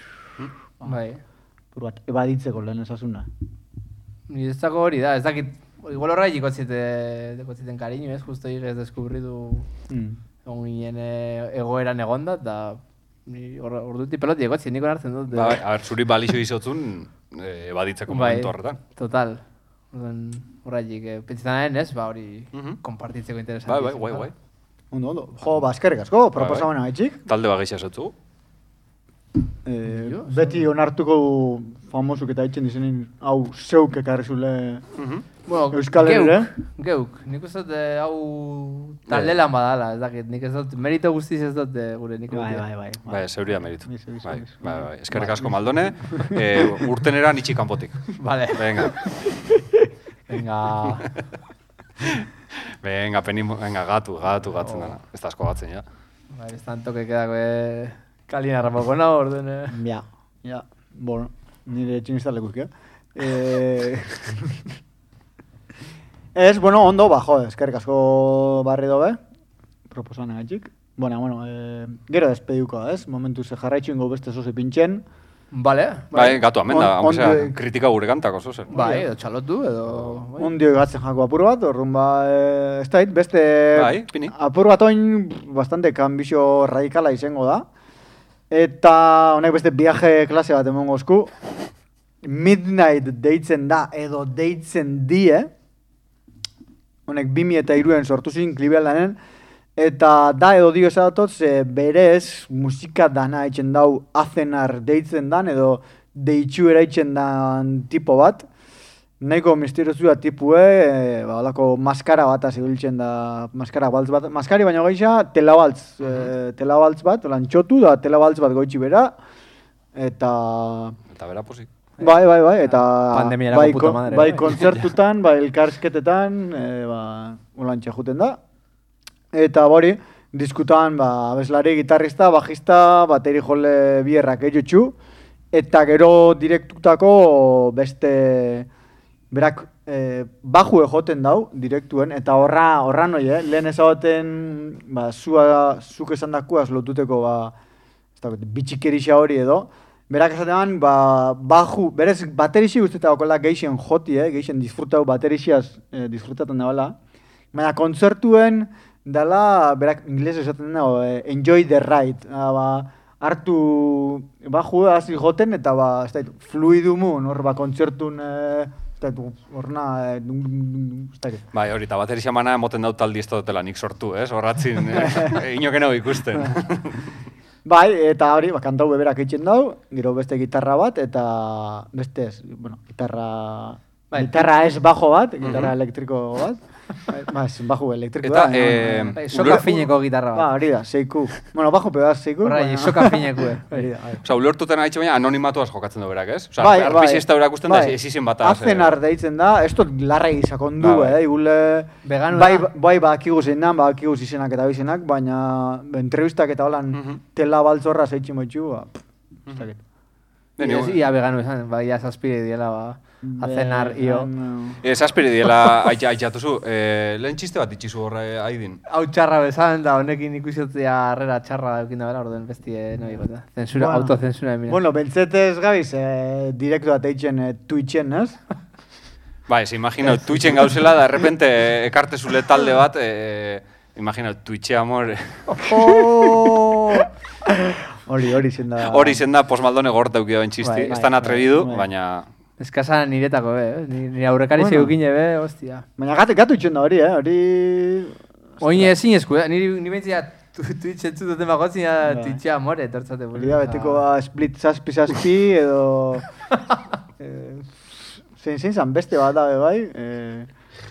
Bai. Apur bat, ebaditzeko lehen esasuna. Nire ez dago hori da, ez dakit... Igual horra ikotziete, dekotziten kariño, ez? Justo ez deskubridu Mm. egon ginen eh, egoeran egonda, eta ni hor- ordutik peloti egotzien, niko hartzen dut. Ba, bai, a ber, zuri balixo izotzun, eh, ebaditzeko Bai, momentu horretan. total. Orduan, horraik, eh, pentsetan ez, ba hori Mhm. konpartitzeko interesanti. Bai, bai, guai, guai. Ondo, ondo. Jo, ba, eskerrik asko, Bai, proposamena gaitxik. Talde bageixa esotzu. Eh, Jo, beti onartuko famosuk eta itxen dizenin hau zeuk ekarri zule Bueno, Euskal geuk, Herrira. geuk. Nik uste dut eh, hau taldelan badala, ez dakit. Nik ez dut, merito guztiz ez dut eh, gure nik Bai, uste. bai, bai. Bai, zeuria meritu. Biz, biz, Bai, biz. bai, bai. Eskerrik asko Maldone. Eh, urtenera nitxi kanpotik. Vale. Venga. Venga. Venga, peni, venga, gatu, gatu gatzen dana. Ez da asko gatzen, ja. Bai, ez tanto que quedako eh, kalina ramoko na orden. Eh. Ja, ja. Bueno, nire txinista lekuzkia. Eh... Ez, bueno, ondo, ba, jo, eskerrik asko barri dobe. Proposan egatxik. Bueno, bueno, eh, gero despediuko, ez? Momentu ze jarraitxu ingo beste zoze pintxen. Vale. Bai, gatu, amen da, On- aunque sea, ondo- kritika gure kantako, zozer. Bai, edo txalotu, edo... Bai. Ondio gatzen jako apur bat, orrun ba, eh, ez dait, beste Bai, pini. apur bat oin bastante kanbixo radikala izango da. Eta honek beste viaje klase bat emongo esku. Midnight deitzen da, edo deitzen die. Honek bi mila eta hiruen sortu zin Clevelanden. Eta da edo dio esatot, ze berez musika dana eitzen dau Azenar deitzen dan, edo deitxu eraitzen dan tipo bat. Nahiko misteriozua tipue, e, ba, holako maskara bat ibiltzen da, maskara baltz bat, maskari baino gaixa, telabaltz, e, telabaltz bat, lan txotu da, telabaltz bat goitxi bera, eta... Eta bera posik. Bai, bai, bai, eta... Pandemiarako bai, puta kon- madre, bai bai. kontzertutan, bai elkarsketetan, e, ba, ulantxe juten da. Eta bori, diskutan, ba, abeslari, gitarrista, bajista, bateri jole bierrak egitxu, eta gero direktutako beste... Berak e, bajue joten dau, direktuen, eta horra, horra noi, eh? Lehen ezabaten, ba, zua, zuk esan dakuaz lotuteko, ba, ez dakit, bitxikerixa hori edo. Berak esatean, ba, baju, berez, baterixi guztetan okola geixen joti, eh? Geixen disfrutau baterixiaz eh, disfrutaten da bala. Baina kontzertuen dela, berak inglés esaten da, eh, enjoy the ride. Ah, ba, hartu baju hasi joten, eta ba, ez dakit, fluidumun, hor, ba, kontzertun... Eh, horna, eh, dun, dun, dun, dun, ez dakit. Bai, hori, eta baterixia mana emoten daut taldi ez dutela nik sortu, ez? Horratzin, eh, inoken hau ikusten. Bai, eta hori, ba, kantau beberak eitzen dau, gero beste gitarra bat, eta beste ez, bueno, gitarra... Bai, gitarra ez bajo bat, gitarra elektriko bat. Ba, ez, bajo elektriko Eta, da. eh, Bai, soka fineko gitarra Ba, bat. hori da, seiku. Bueno, bajo pedaz seiku. Horra, baina- soka fineku, eh. Hori da, bai. Osa, ulertuten haitxe baina anonimatuaz jokatzen du berak, ez? Osa, Bai, arpizista berak usten da, bai. ez izen bataz. Azenar deitzen da, ez dut larra izakon du, Ba, bai. eh, igule... Vegano bai, da. bai, bakigu zein dan, bakigu izenak eta bizenak, baina entrevistak eta holan Mhm. tela baltzorra zeitxin moitxu, ba, pff, ez dakit. Beni, Ia, ia vegano esan, ba, ia zazpire diela, ba, azenar, io. Vegano. Ez aspiri diela aitxatuzu. Eh, lehen txiste bat itxizu horre aidin. Hau txarra bezan, da honekin ikusiotzea harrera txarra daukin da bera, orden bestie, no digo, eta. Zensura, Bueno. autozensura, mira. Bueno, bentzetez gabiz, eh, direktu bat eitzen eh, Twitchen, ez? Bai, ez imagina, Twitchen gauzela, da, repente ekarte zule talde bat, eh, imagina, Twitche amor, Oh! Hori, hori zen da. hori zen da posmaldone gorta euki da txisti. Bai, bai, Ez tan bai, atrebidu, bai. baina... Eskasa niretako, be, eh? Ni- nire aurrekari Bueno. zeukine, be, hostia. Baina gatu, gatu itxen da hori, eh? Hori... Oin ezin esku, eh? Niri, ni bentzia Twitch entzututen bagotzin, Bai. Twitcha amore, etortzate. Hori da beteko ba, split zazpi zazpi edo... eh, zein zein zan beste bat da, be, bai? Eh,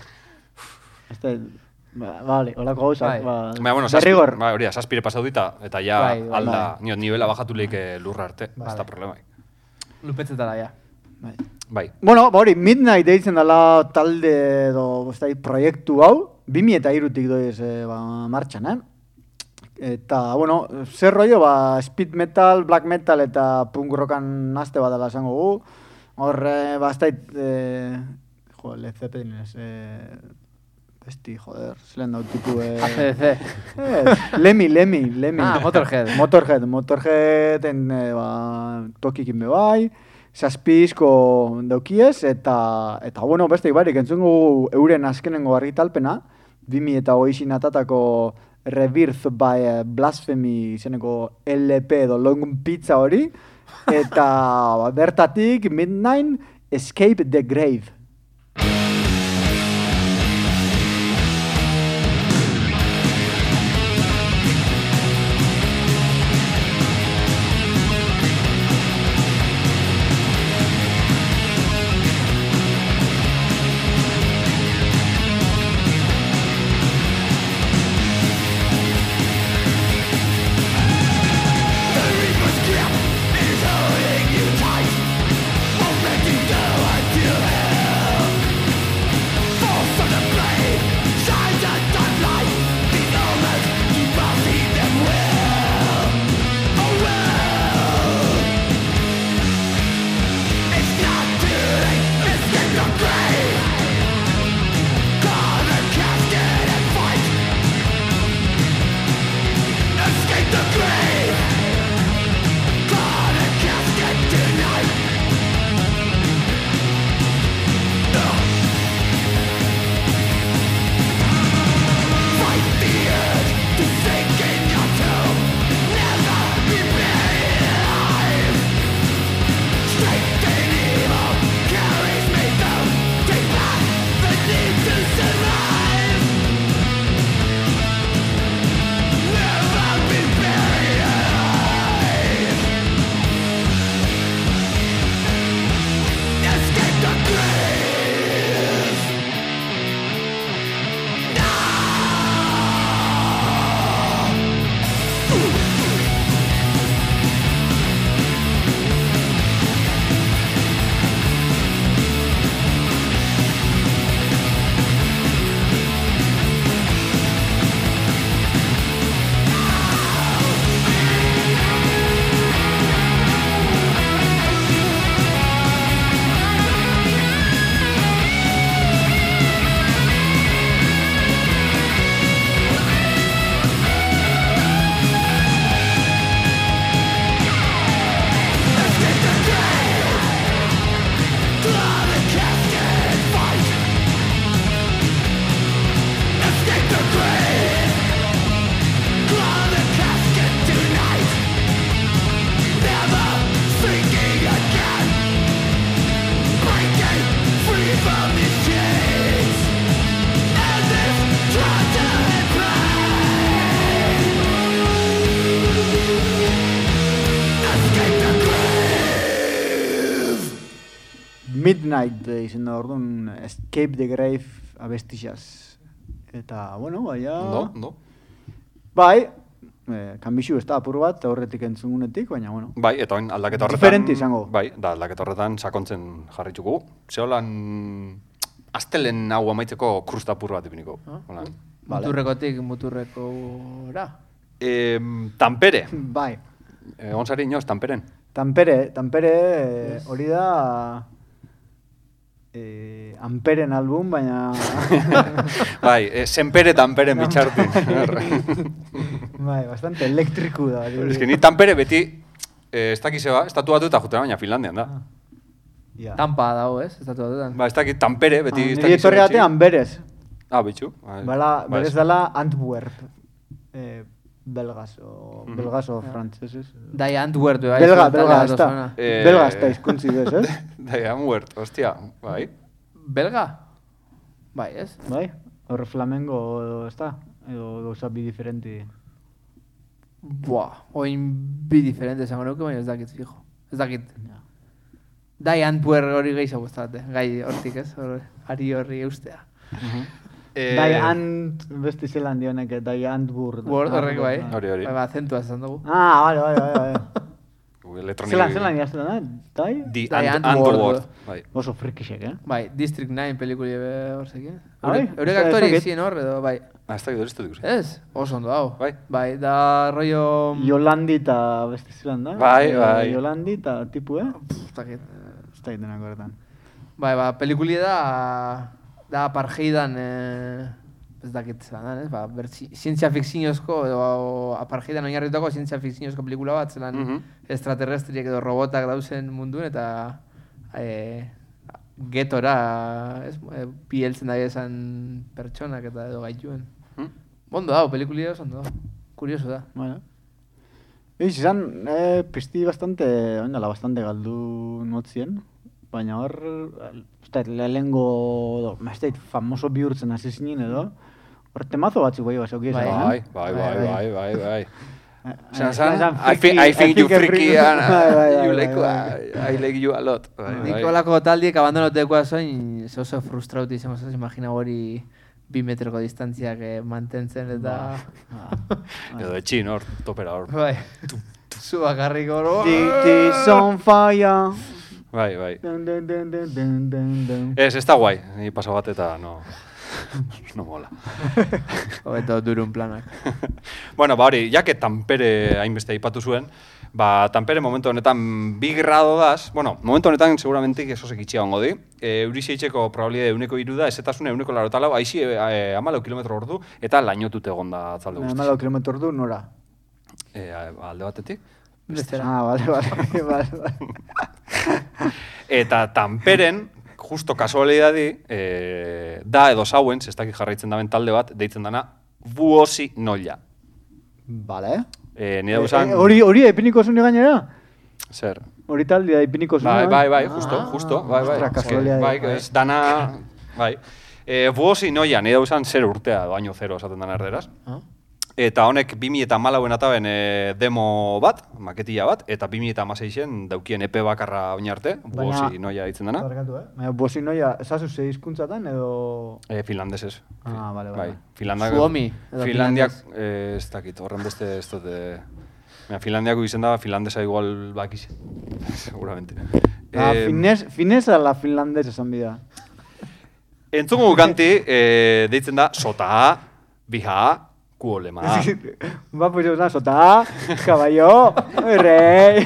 ez da... Ba, vale, holako gauzak, Bai. ba... Baina, bueno, zazpi, derrigor. bai, hori da, zazpire pasau dita, eta ja Bai, bai, alda, bai. niot, nivela bajatulik eh, lurra arte, ez Vale. da problema. Lupetzetara, ja. Bai. Bai. Bueno, ba hori, Midnight deitzen dela talde edo ez da, proiektu hau, bi mila eta hirutik doiz eh, ba, martxan, eh? Eta, bueno, zer rollo, ba, speed metal, black metal eta punk rockan nazte bat dela esango gu. Hor, eh, ba, ez da, eh, jo, Led Zeppelin ez, eh, besti, joder, zelen dau tipu, eh... A C D C. Ez, Lemmy, Lemmy, Lemmy. Ah, Motorhead. Motorhead, Motorheaden eh, ba, tokikin be bai, zazpizko daukiez, eta, eta bueno, beste barik, entzungu euren azkenengo argitalpena, bi mila eta hogei atatako Rebirth by eh, Blasphemy izeneko L P edo long pizza hori, eta ba, bertatik Midnight Escape the Grave. Midnight eh, izen da orduan, Escape the Grave abestixaz. Eta, bueno, baina... No, no. Bai, eh, kanbixu ez da apur bat, horretik entzungunetik, baina, bueno. Bai, eta oin aldaketa horretan... Diferente izango. Bai, da aldaketa horretan sakontzen jarrituko. Zeholan... Astelen hau amaitzeko krusta apur bat ipiniko. Holan. Vale. Muturrekotik muturrekora. E, Tampere. Bai. Egon zari inoz, Tamperen. Tampere, Tampere eh, hori da... Eh, Amperen album, baina... Bai, e, Senpere Tamperen bitxartin. bai, bastante elektriku da. Ez que ni Tampere beti, eh, ez dakiz eba, estatu batu eta jutera, baina Finlandian da. Ja. Tampa dago, ez? Estatu batetan. Ba, ez dakit Tampere, beti... ez Niri dakiz etorri ebatzi. batean berez. Ah, bitxu. Bai. Bala, Ba, berez ez. dela Antwerp. Eh, belgas o... Mhm. Belgas o frantzeses. Dai Antwerp, bai. Belga, zuetan belga, da ez da. zona. Eh, Belga ez da izkuntzi bez, ez? Dai, Amwert, ostia, bai. Belga? Bai, ez? Bai? Hor flamengo edo ez da? Edo gauza bi diferenti. Buah, oin bi diferente esango nuke, baina ez dakit fijo. Ez dakit. Dai Antwerp hori gehiago guztate, gai hortik ez, hor, ari horri eustea. Eh, Dai Ant, beste zelan dionek, Dai Antburg. Word horrek bai. Hori, hori. Bai, ba, azentua esan dugu. Ah, bale, bale, bale, bale. Elektronik... Zelan, zelan jazten da, Dai? Di Dai and, Antwoord. Underworld. Bai. Oso frikisek, eh? Bai, District nine pelikuli ebe hor zekin. Ah, bai? Eurek Ez aktori dakit. zien hor, edo, bai. Ah, ez dakit hori ez dut ikusi. Ez? Oso ondo hau. Bai. Bai, da rollo... Yolandi eta beste zelan da? Bai, Eh, bai. Yolandi eta tipu, eh? Pff, ez dakit. Ez da egiten horretan. Bai, ba, pelikuli da... Da apartheidan... Eh, ez dakit zelan da, ez? Ba, ber, zi- zientzia fikziozko, edo apartheidan oinarritutako zientzia fikziozko pelikula bat, zelan Mhm. extraterrestriek edo robotak dauzen munduen, eta... Eh, getora, ez? Eh, biheltzen da esan pertsonak eta edo gaituen. Hmm? Ondo dago, pelikuli oso ondo dago. Kurioso da. Bueno. Eiz, izan, eh, pizti bastante, oindala, bastante galdu notzien, baina hor, ez da, lehengo, ez da, famoso bihurtzen hasi zinen edo, hor temazo batzuk bai basauki Bai. esan, Bai, bai, bai, bai, bai, bai. Eh, Zan, eh, zan, esan I, friki- think, I think you a freaky and Bai, bai, bai, you bai, like, bai. I like you a lot. Bai, Nik bai. olako taldiek abandonotekoa zoin, ze oso frustrauti izango zaz, imagina hori bi metroko distantziak eh, mantentzen eta... Edo etxin hor, topera hor. Bai, zu bakarrik hor... City's on fire. Bai, bai. Dun, dun, dun, dun, dun, dun, dun. Ez, ez da guai, ni paso bat eta no... no mola. Hobeto durun planak. Bueno, ba hori, jake Tampere hainbeste aipatu zuen, ba Tampere momentu honetan bi grado daz, bueno, momentu honetan seguramente esosek itxia ongo di, e, eurizi itxeko probabilidade euneko iru da, ezetasune euneko laro talau, aizi e, e, amalau kilometro ordu, eta lainotute egon da atzalde guztiz. Hamalau kilometro ordu nora. E, alde batetik. Bestera. Ah, vale, vale, vale, vale. Eta Tamperen, justo kasualidadi, e, da edo zauen, ez dakit jarraitzen daben talde bat, deitzen dana, Buosi Noia. Vale. E, nire dauzan... Eh, Hori, hori ipiniko zune gainera? Zer? Hori taldia ipiniko zune. Bai, bai, bai, Ah, justo, justo, bai, bai. Ostra, Eske, kasualidade. bai, ez dana, bai. E, Buosi Noia, nire dauzan zer urtea, baino zero esaten dana erderaz. Ah? Eta honek bi mila hamalauen ataben e, demo bat, maketilla bat, eta bi mila hamaseian daukien E P bakarra oin arte, Buosi Noia ditzen dana. Barkatu, eh? Baina, bosi noia, esazu ze hizkuntzatan edo... E, finlandesez. Ah, vale, vale. Bai, Finlandiak... Suomi, edo Finlandiak, eh, ez dakit, horren beste ez dute... Baina, Finlandiako izen da, finlandesa igual bakiz. Seguramente. Ah, Eh, finez, finesa la finlandesa esan bida. Entzungu kanti, eh, deitzen da, sota, biha, kuolema. Va, pues una sota, caballo, rey.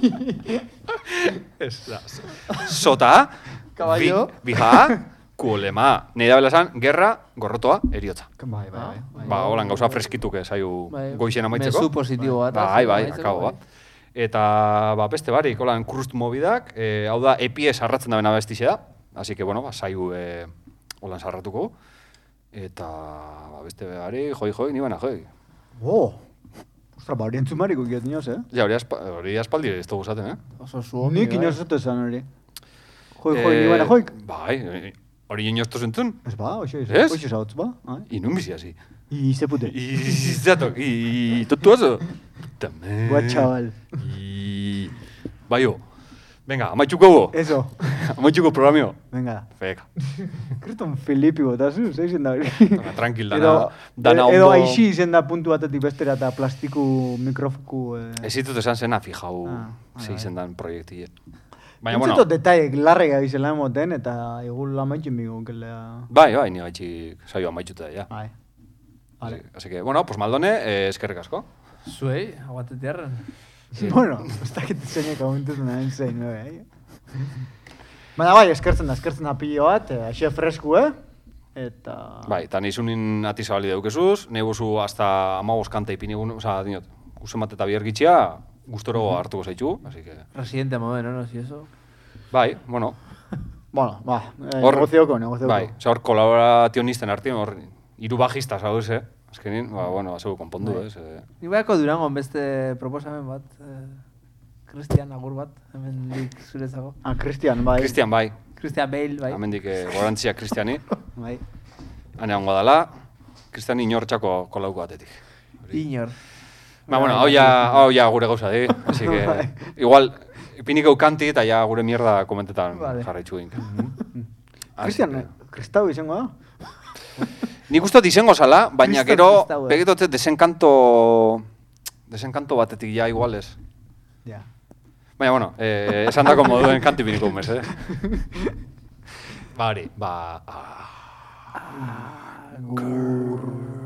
Ez da. Sota, Caballo. bi, biha, kuolema. Nei da belazan, gerra, gorrotoa, eriotza. Bai, bai, bai. Ba, holan gauza freskituke zaiu Bai, goizien amaitzeko. mezu positibo bat. Bai, bai, amaitzeko, akabo bai. bat. Eta, ba, beste barik, holan krust mobidak, e, hau da, epiez sarratzen da bena bestixe da. Así que, bueno, ba, zaiu e, holan sarratuko. Eta, ba, beste barik, joi, joi, ni baina, joi. Oh, ostra, ba, hori entzumariko giat nioz, eh? Ja, hori, aspa, hori aspaldi ez dugu zaten, eh? Oso Suomi, Nik bai. inoz eto esan hori. Joi, joi, ni baina joik. Bai, e, hori inoz tozentzun. Ez ba, oixo, Ez? oixo zautz, ba? Ai. I nun bizi hasi. I zepute. I zato, i totuazo. Tamén. Gua, chaval. I... Bai, jo. Venga, amaitxuko go. Eso. Amaitxuko programio. Venga. Feka. Kriston Filipi botazu, zeizen da hori. Tranquil, dana, Edo, dana ondo... edo aixi izen da puntu batetik bestera eta plastiku mikrofoku... Eh. Ez ditut esan zena fijau Ah, ze bai, izen dan proiekti. Baina, Entzuto bueno... detaiek larrega izela emoten eta igul amaitzen bigu kelea... Bai, bai, ni gaitxik saio amaitxuta da, ja. Bai. Así, así que, bueno, pues Maldone, eh, eskerrik asko. Zuei, aguante tierren. Bueno, ez dakit zeinek aguntuz nahen zein, eh? Baina bai, eskertzen da, eskertzen da pilo bat, eh, xe fresku, eh? Eta... Bai, eta nizunin atizabali daukezuz, nahi buzu hasta amabos kanta ipini egun, oza, dinot, guzemat eta biergitxia, gustoro hartuko zaitu, así que... Residente modelo, ¿no? Si eso. Bai, bueno, Bueno, ba, eh, Hor- negozioko, negozioko. bai, oza, hor kolaborazionisten artean, hor, hiru bajista zauz, eh? Azkenin, ba, bueno, azeu konpondu, ez? Eh. Ni baiako Durangon beste proposamen bat. Eh, Christian agur bat, hemen dik zuretzako. Ah, Christian, bai. Cristian, bai, Christian Bale, bai. hemendik eh, gorantzia Cristiani, Bai. hane hongo dala, Cristiani inortxako kolauko batetik. Inor. Ba, bueno, hau ja, hau ja gure gauza di, así que, igual, ipiniko kanti eta ja gure mierda komentetan Vale. jarraitzu gink. Christian, eh, kristau izango da? Nik ustot izango zala, baina Kriston gero, kristau, eh. begitote desenkanto, desenkanto batetik ja iguales. Ja. Baina, bueno, eh, esan dako moduen kanti biniko umez, eh? Ba hori, ba... Ah. Gur.